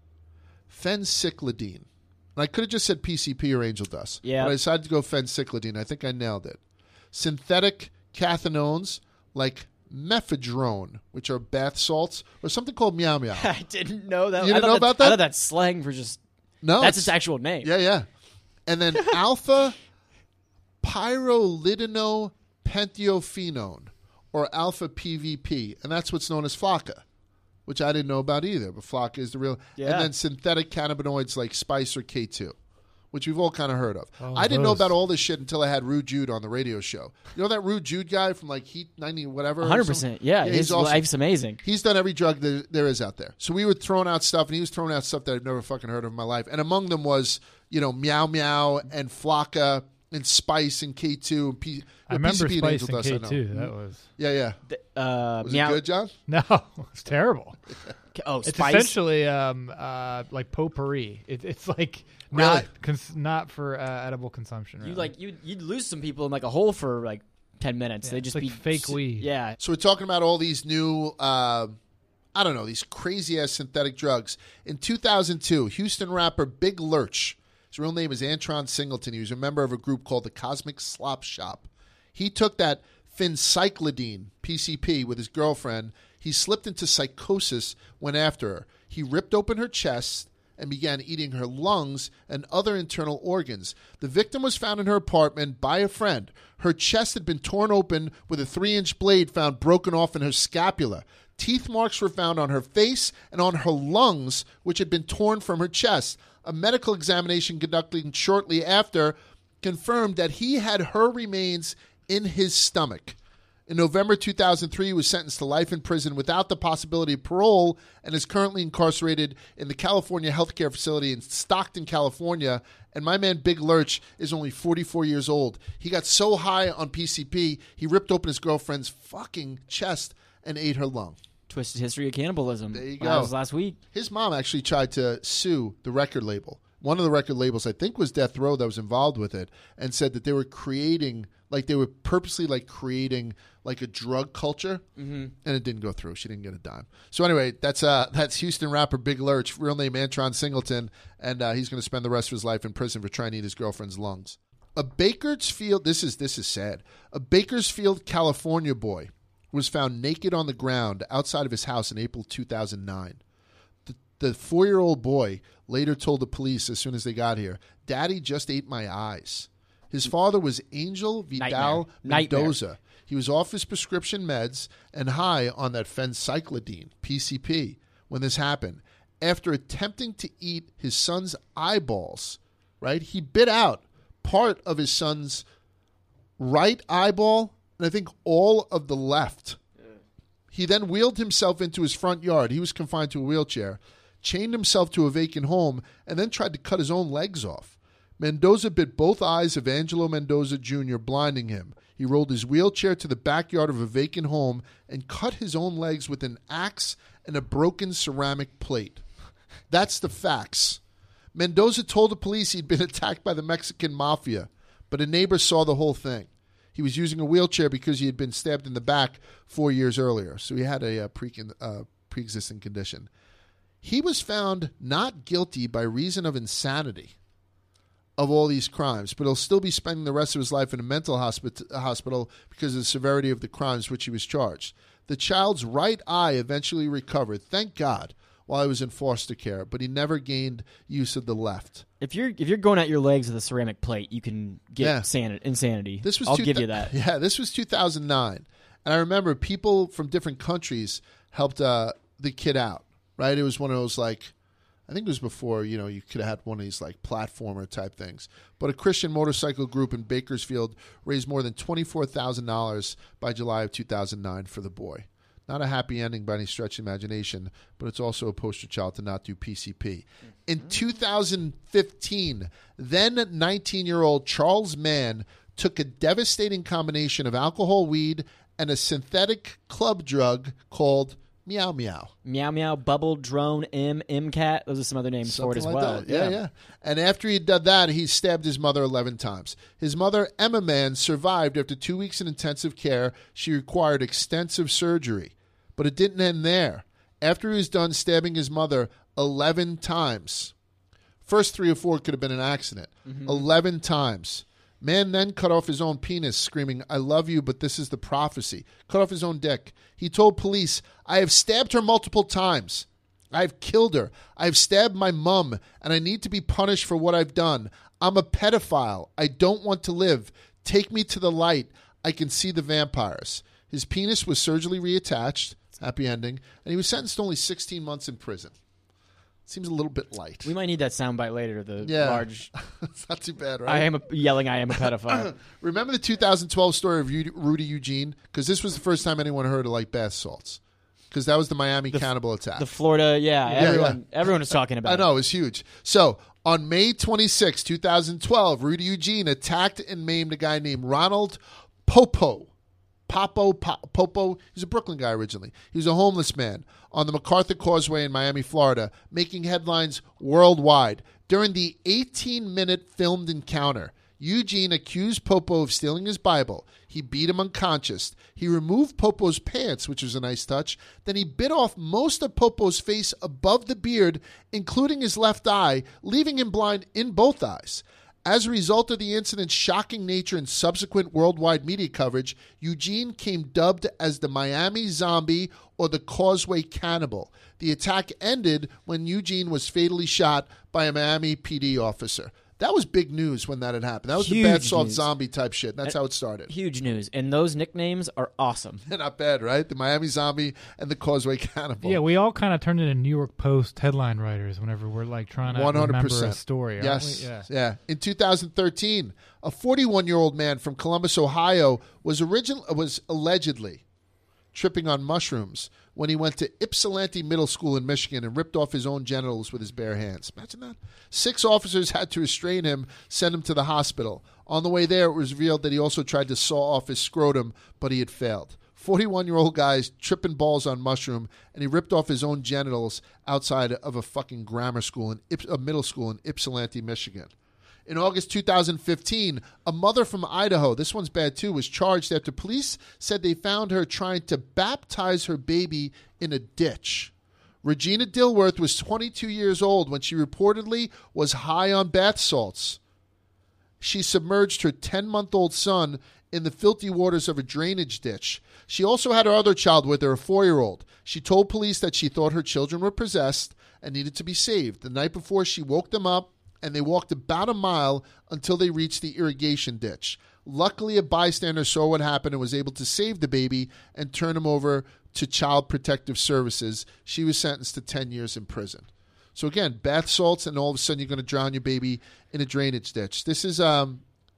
phencyclidine. And I could have just said PCP or angel dust. Yeah. But I decided to go phencyclidine. I think I nailed it. Synthetic cathinones like mephedrone, which are bath salts, or something called meow meow. I didn't know that. You didn't I thought know about that? I thought that's slang for just. No, That's it's- its actual name. Yeah. And then alpha pyrrolidinopenthiophenone, or alpha PVP, and that's what's known as Flocka, which I didn't know about either, but Flocka is the real. Yeah. And then synthetic cannabinoids like Spice or K2, which we've all kind of heard of. Oh, I didn't know those. about all this shit until I had Rude Jude on the radio show. You know that Rude Jude guy from like Heat 90 whatever? or 100%. something? Yeah, he's his awesome. life's amazing. He's done every drug that there is out there. So we were throwing out stuff, and he was throwing out stuff that I've never fucking heard of in my life. And among them was, Meow Meow and Flocka and Spice and K2 and I remember PCP Spice Angel and Dust, I know. K2. That was Yeah. Was Meow. it good, John? no, it's terrible. Oh, It's Spice. essentially like potpourri. It's like Really? not for edible consumption. You Really. you'd lose some people in like a hole for like 10 minutes. Yeah, They'd it's just like be fake weed. Yeah. So we're talking about all these new, these crazy-ass synthetic drugs. In 2002, Houston rapper Big Lurch, his real name is Antron Singleton. He was a member of a group called the Cosmic Slop Shop. He took that phencyclidine, PCP, with his girlfriend. He slipped into psychosis, went after her. He ripped open her chest and began eating her lungs and other internal organs. The victim was found in her apartment by a friend. Her chest had been torn open with a 3-inch blade found broken off in her scapula. Teeth marks were found on her face and on her lungs, which had been torn from her chest. A medical examination conducted shortly after confirmed that he had her remains in his stomach. In November 2003, he was sentenced to life in prison without the possibility of parole and is currently incarcerated in the California Healthcare Facility in Stockton, California. And my man Big Lurch is only 44 years old. He got so high on PCP, he ripped open his girlfriend's fucking chest and ate her lung. Twisted History of Cannibalism. There you That go. was last week. His mom actually tried to sue the record label one of the record labels, I think was Death Row, that was involved with it, and said that they were creating, like they were purposely like creating like a drug culture, and it didn't go through. She didn't get a dime. So anyway, that's Houston rapper Big Lurch, real name Antron Singleton, and he's going to spend the rest of his life in prison for trying to eat his girlfriend's lungs. A Bakersfield, this is sad. A Bakersfield, California boy was found naked on the ground outside of his house in April 2009. The 4-year-old boy later told the police as soon as they got here, "Daddy just ate my eyes." His father was Angel Vidal Mendoza. He was off his prescription meds and high on that phencyclidine, PCP, when this happened. After attempting to eat his son's eyeballs, right, he bit out part of his son's right eyeball and I think all of the left. He then wheeled himself into his front yard. He was confined to a wheelchair, chained himself to a vacant home, and then tried to cut his own legs off. Mendoza bit both eyes of Angelo Mendoza Jr., blinding him. He rolled his wheelchair to the backyard of a vacant home and cut his own legs with an axe and a broken ceramic plate. That's the facts. Mendoza told the police he'd been attacked by the Mexican mafia, but a neighbor saw the whole thing. He was using a wheelchair because he had been stabbed in the back 4 years earlier, so he had a pre-existing condition. He was found not guilty by reason of insanity of all these crimes, but he'll still be spending the rest of his life in a mental hospital because of the severity of the crimes which he was charged. The child's right eye eventually recovered, thank God, while he was in foster care, but he never gained use of the left. If you're going at your legs with a ceramic plate, you can get insanity. I'll give you that. Yeah, this was 2009. And I remember people from different countries helped the kid out, right? It was one of those, like, I think it was before, you could have had one of these, like, platformer type things. But a Christian motorcycle group in Bakersfield raised more than $24,000 by July of 2009 for the boy. Not a happy ending by any stretch of imagination, but it's also a poster child to not do PCP. In 2015, then 19-year-old Charles Mann took a devastating combination of alcohol, weed, and a synthetic club drug called Meow Meow. Meow Meow, Bubble, Drone, MCAT. Those are some other names for it as well. Yeah. And after he did that, he stabbed his mother 11 times. His mother, Emma Mann, survived after 2 weeks in intensive care. She required extensive surgery. But it didn't end there. After he was done stabbing his mother 11 times, first 3 or 4 could have been an accident. 11 times. Man then cut off his own penis, screaming, "I love you, but this is the prophecy." Cut off his own dick. He told police, "I have stabbed her multiple times. I have killed her. I have stabbed my mom, and I need to be punished for what I've done. I'm a pedophile. I don't want to live. Take me to the light. I can see the vampires." His penis was surgically reattached. Happy ending. And he was sentenced to only 16 months in prison. Seems a little bit light. We might need that soundbite later. Large. It's not too bad, right? I am a pedophile. Remember the 2012 story of Rudy Eugene? Because this was the first time anyone heard of, like, bath salts. Because that was the Miami cannibal attack. The Florida, everyone was talking about it. I know, it was huge. So, on May 26, 2012, Rudy Eugene attacked and maimed a guy named Ronald Popo. Popo, he's a Brooklyn guy originally. He was a homeless man on the MacArthur Causeway in Miami, Florida, making headlines worldwide. During the 18-minute filmed encounter, Eugene accused Popo of stealing his Bible. He beat him unconscious. He removed Popo's pants, which was a nice touch. Then he bit off most of Popo's face above the beard, including his left eye, leaving him blind in both eyes. As a result of the incident's shocking nature and subsequent worldwide media coverage, Eugene came dubbed as the Miami Zombie or the Causeway Cannibal. The attack ended when Eugene was fatally shot by a Miami PD officer. That was big news when that had happened. That was the bad soft zombie type shit. That's how it started. Huge news. And those nicknames are awesome. They're not bad, right? The Miami Zombie and the Causeway Cannibal. Yeah, we all kind of turned into New York Post headline writers whenever we're like trying to 100%. Remember a story. Yes. Yeah. In 2013, a 41-year-old man from Columbus, Ohio was allegedly tripping on mushrooms when he went to Ypsilanti Middle School in Michigan and ripped off his own genitals with his bare hands. Imagine that. 6 officers had to restrain him, send him to the hospital. On the way there, it was revealed that he also tried to saw off his scrotum, but he had failed. 41-year-old guy's tripping balls on mushroom, and he ripped off his own genitals outside of a fucking grammar school, a middle school in Ypsilanti, Michigan. In August 2015, a mother from Idaho, this one's bad too, was charged after police said they found her trying to baptize her baby in a ditch. Regina Dilworth was 22 years old when she reportedly was high on bath salts. She submerged her 10-month-old son in the filthy waters of a drainage ditch. She also had her other child with her, a 4-year-old. She told police that she thought her children were possessed and needed to be saved. The night before, she woke them up, and they walked about a mile until they reached the irrigation ditch. Luckily, a bystander saw what happened and was able to save the baby and turn him over to Child Protective Services. She was sentenced to 10 years in prison. So again, bath salts, and all of a sudden you're going to drown your baby in a drainage ditch. This is a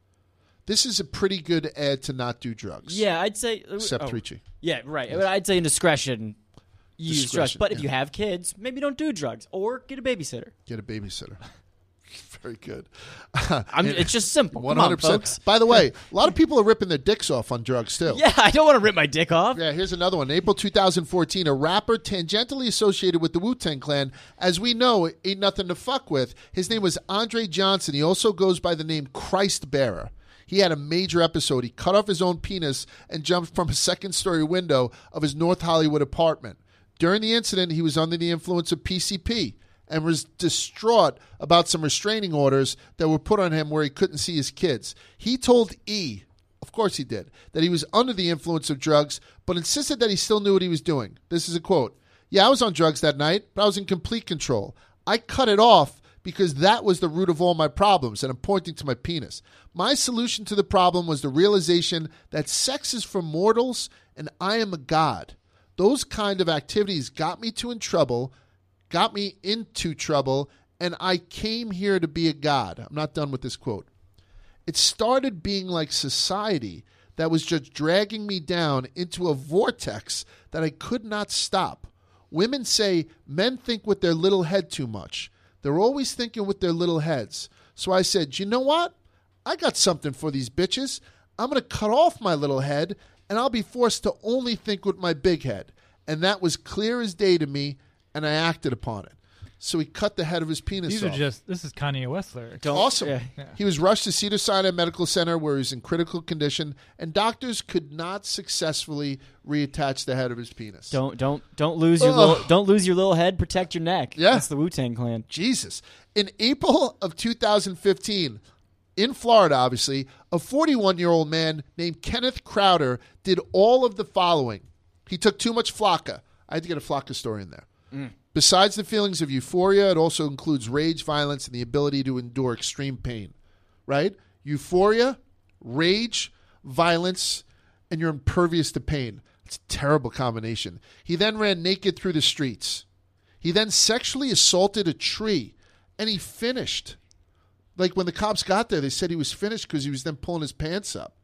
pretty good ad to not do drugs. Yeah, I'd say. Except Ricci. Yeah, right. Yes. I'd say in discretion, use drugs. But if you have kids, maybe don't do drugs or get a babysitter. Get a babysitter. Very good. It's just simple. 100%. Come on, folks. By the way, a lot of people are ripping their dicks off on drugs, too. Yeah, I don't want to rip my dick off. Yeah, here's another one. In April 2014, a rapper tangentially associated with the Wu-Tang Clan, as we know, ain't nothing to fuck with. His name was Andre Johnson. He also goes by the name Christ Bearer. He had a major episode. He cut off his own penis and jumped from a second-story window of his North Hollywood apartment. During the incident, he was under the influence of PCP and was distraught about some restraining orders that were put on him where he couldn't see his kids. He told E, of course he did, that he was under the influence of drugs, but insisted that he still knew what he was doing. This is a quote. "Yeah, I was on drugs that night, but I was in complete control. I cut it off because that was the root of all my problems," and I'm pointing to my penis. "My solution to the problem was the realization that sex is for mortals and I am a god. Those kind of activities got me into trouble, and I came here to be a god." I'm not done with this quote. "It started being like society that was just dragging me down into a vortex that I could not stop. Women say men think with their little head too much. They're always thinking with their little heads. So I said, you know what? I got something for these bitches. I'm going to cut off my little head, and I'll be forced to only think with my big head. And that was clear as day to me, and I acted upon it." So he cut the head of his penis off. This is Kanye West lyrics. Awesome. Yeah. He was rushed to Cedars-Sinai Medical Center where he was in critical condition, and doctors could not successfully reattach the head of his penis. Don't lose your little head. Protect your neck. Yeah. That's the Wu-Tang Clan. Jesus. In April of 2015, in Florida, obviously, a 41-year-old man named Kenneth Crowder did all of the following. He took too much Flocka. I had to get a Flocka story in there. Besides the feelings of euphoria, it also includes rage, violence, and the ability to endure extreme pain. Right? Euphoria, rage, violence, and you're impervious to pain. It's a terrible combination. He then ran naked through the streets. He then sexually assaulted a tree, and he finished. Like when the cops got there, they said he was finished because he was then pulling his pants up.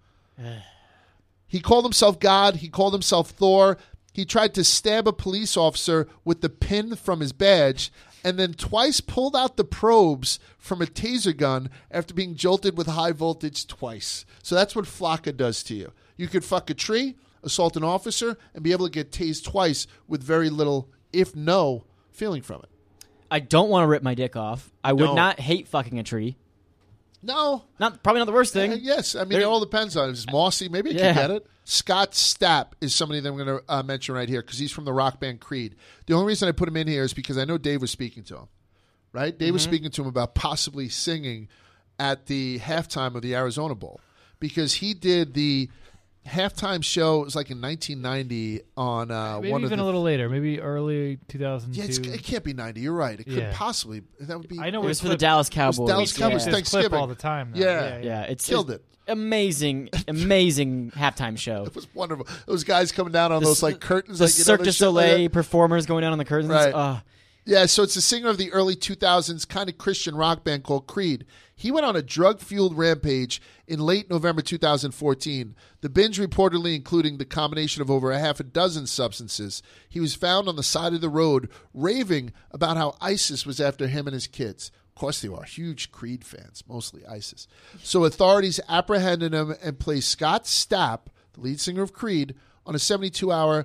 He called himself God. He called himself Thor. He tried to stab a police officer with the pin from his badge and then twice pulled out the probes from a taser gun after being jolted with high voltage twice. So that's what Flocka does to you. You could fuck a tree, assault an officer, and be able to get tased twice with very little, if no, feeling from it. I don't want to rip my dick off. I would No. not hate fucking a tree. No. Probably not the worst thing. Yes. I mean, it all depends on it. If it's mossy, maybe I can get it. Scott Stapp is somebody that I'm going to mention right here because he's from the rock band Creed. The only reason I put him in here is because I know Dave was speaking to him. Right? Dave was speaking to him about possibly singing at the halftime of the Arizona Bowl because he did the halftime show. It was like in 1990 on maybe one even of the, a little later, maybe early 2002. Yeah, it can't be 90. You're right. It could possibly. That would be. I know It was for the clip- Dallas Cowboys. Dallas Cowboys Yeah. Thanksgiving. clip all the time. Now. Yeah. It's Killed it. Amazing halftime show. It was wonderful. Those guys coming down on those like curtains. The like, Cirque du those shit like Soleil that. performers going down on the curtains. Right. Yeah, so it's a singer of the early 2000s kind of Christian rock band called Creed. He went on a drug-fueled rampage in late November 2014. The binge reportedly including the combination of over a half a dozen substances. He was found on the side of the road raving about how ISIS was after him and his kids. Of course they are. Huge Creed fans, mostly ISIS. So authorities apprehended him and placed Scott Stapp, the lead singer of Creed, on a 72-hour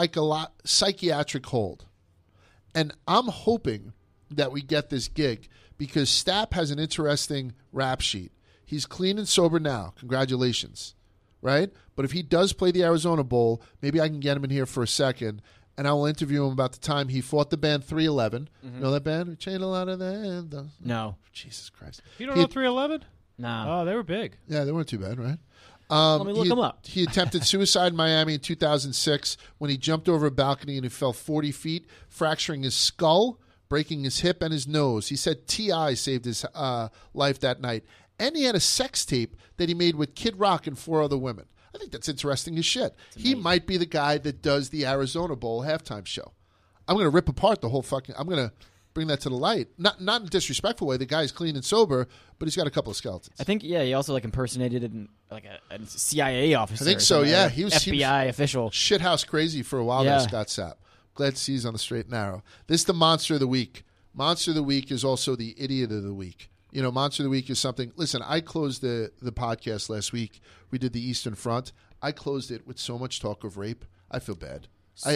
psychiatric hold. And I'm hoping that we get this gig because Stapp has an interesting rap sheet. He's clean and sober now. Congratulations. Right? But if he does play the Arizona Bowl, maybe I can get him in here for a second, and I will interview him about the time he fought the band 311. You know that band? We chained a lot of that. No. Jesus Christ. You don't know 311? No. Oh, they were big. Yeah, they weren't too bad, right? Let me look him up. He attempted suicide in Miami in 2006 when he jumped over a balcony and he fell 40 feet, fracturing his skull, breaking his hip and his nose. He said T.I. saved his life that night. And he had a sex tape that he made with Kid Rock and 4 other women. I think that's interesting as shit. He might be the guy that does the Arizona Bowl halftime show. I'm going to rip apart the whole fucking... I'm going to bring that to the light. Not in a disrespectful way. The guy's clean and sober, but he's got a couple of skeletons. I think, he also impersonated a CIA officer. I think so, yeah. He was FBI official. Shithouse crazy for a while there, Scott Sapp. Glad to see he's on the straight and narrow. This is the Monster of the Week. Monster of the Week is also the Idiot of the Week. You know, Monster of the Week is something... Listen, I closed the podcast last week. We did the Eastern Front. I closed it with so much talk of rape. I feel bad. I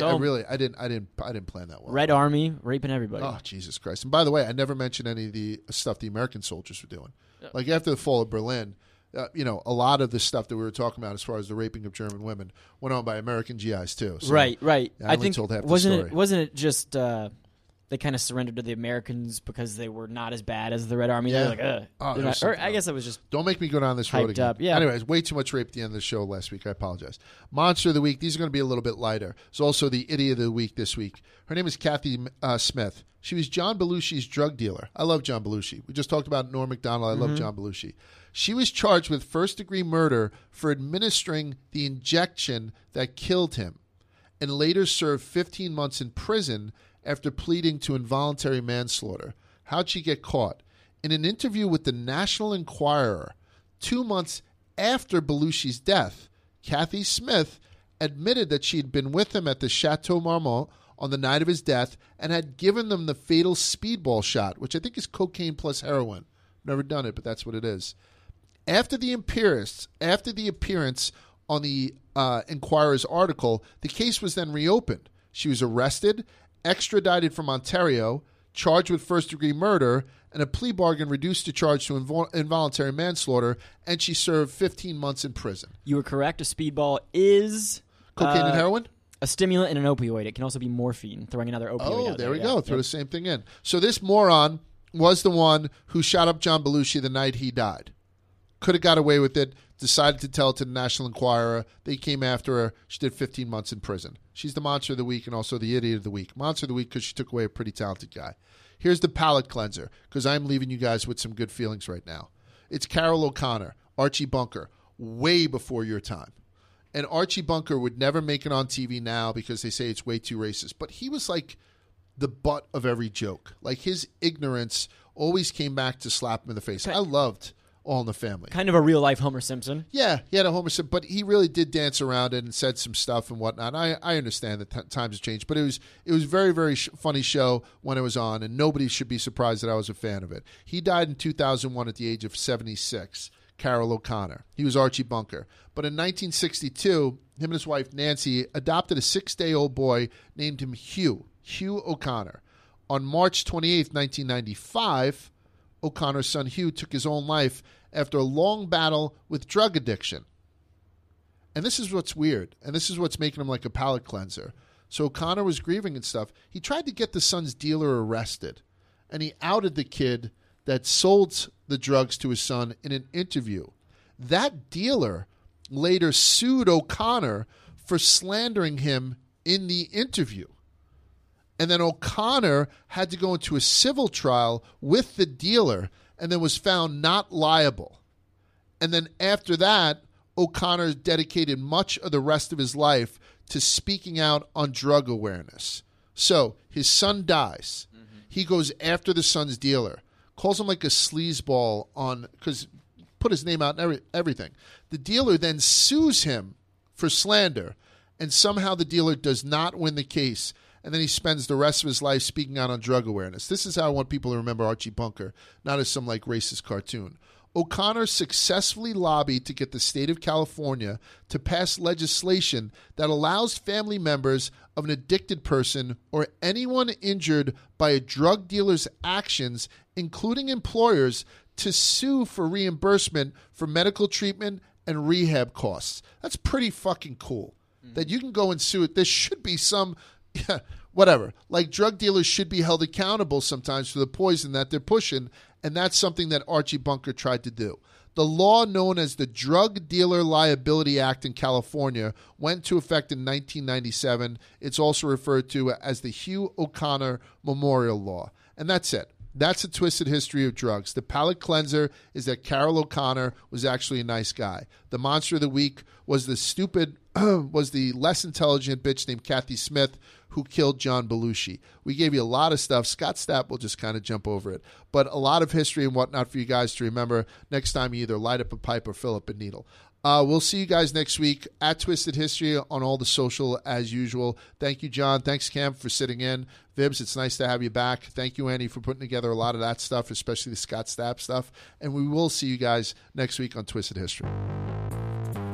didn't plan that well. Red Army raping everybody. Oh, Jesus Christ. And by the way, I never mentioned any of the stuff the American soldiers were doing. Like after the fall of Berlin, a lot of the stuff that we were talking about as far as the raping of German women went on by American GIs too. So, right. Yeah, I think told half the story. Wasn't it just they kind of surrendered to the Americans because they were not as bad as the Red Army? Yeah. They're like, or I guess it was just... Don't make me go down this road again. Up. Yeah. Anyways, way too much rape at the end of the show last week. I apologize. Monster of the Week. These are going to be a little bit lighter. It's also the Idiot of the Week this week. Her name is Kathy Smith. She was John Belushi's drug dealer. I love John Belushi. We just talked about Norm Macdonald. I love John Belushi. She was charged with first-degree murder for administering the injection that killed him and later served 15 months in prison after pleading to involuntary manslaughter. How'd she get caught? In an interview with the National Enquirer 2 months after Belushi's death, Kathy Smith admitted that she had been with him at the Chateau Marmont on the night of his death and had given them the fatal speedball shot, which I think is cocaine plus heroin. Never done it, but that's what it is. After the appearance on the Enquirer's article, the case was then reopened. She was arrested, extradited from Ontario, charged with first-degree murder, and a plea bargain reduced the charge to involuntary manslaughter, and she served 15 months in prison. You were correct. A speedball is... Cocaine and heroin? A stimulant and an opioid. It can also be morphine, throwing another opioid out Oh, there we go. Throw the same thing in. So this moron was the one who shot up John Belushi the night he died. Could have got away with it, decided to tell it to the National Enquirer. They came after her. She did 15 months in prison. She's the Monster of the Week and also the Idiot of the Week. Monster of the Week because she took away a pretty talented guy. Here's the palate cleanser because I'm leaving you guys with some good feelings right now. It's Carol O'Connor, Archie Bunker, way before your time. And Archie Bunker would never make it on TV now because they say it's way too racist. But he was like the butt of every joke. Like his ignorance always came back to slap him in the face. I loved All in the Family. Kind of a real-life Homer Simpson. Yeah, he had a Homer Simpson, but he really did dance around it and said some stuff and whatnot. I understand that times have changed, but it was very, very funny show when it was on, and nobody should be surprised that I was a fan of it. He died in 2001 at the age of 76, Carol O'Connor. He was Archie Bunker. But in 1962, him and his wife Nancy adopted a 6-day-old boy named him Hugh O'Connor. On March 28, 1995... O'Connor's son Hugh took his own life after a long battle with drug addiction. And this is what's weird, and this is what's making him like a palate cleanser. So O'Connor was grieving and stuff. He tried to get the son's dealer arrested, and he outed the kid that sold the drugs to his son in an interview. That dealer later sued O'Connor for slandering him in the interview. And then O'Connor had to go into a civil trial with the dealer and then was found not liable. And then after that, O'Connor dedicated much of the rest of his life to speaking out on drug awareness. So his son dies. Mm-hmm. He goes after the son's dealer, calls him like a sleazeball because put his name out and everything. The dealer then sues him for slander, and somehow the dealer does not win the case. And then he spends the rest of his life speaking out on drug awareness. This is how I want people to remember Archie Bunker, not as some like racist cartoon. O'Connor successfully lobbied to get the state of California to pass legislation that allows family members of an addicted person or anyone injured by a drug dealer's actions, including employers, to sue for reimbursement for medical treatment and rehab costs. That's pretty fucking cool. That you can go and sue it. There should be some, whatever. Like drug dealers should be held accountable sometimes for the poison that they're pushing, and that's something that Archie Bunker tried to do. The law known as the Drug Dealer Liability Act in California went into effect in 1997. It's also referred to as the Hugh O'Connor Memorial Law. And that's it. That's a twisted history of drugs. The palate cleanser is that Carol O'Connor was actually a nice guy. The monster of the week was the less intelligent bitch named Kathy Smith who killed John Belushi. We gave you a lot of stuff. Scott Stapp will just kind of jump over it. But a lot of history and whatnot for you guys to remember next time you either light up a pipe or fill up a needle. We'll see you guys next week at Twisted History on all the social as usual. Thank you, John. Thanks, Cam, for sitting in. Vibs, it's nice to have you back. Thank you, Andy, for putting together a lot of that stuff, especially the Scott Stapp stuff. And we will see you guys next week on Twisted History.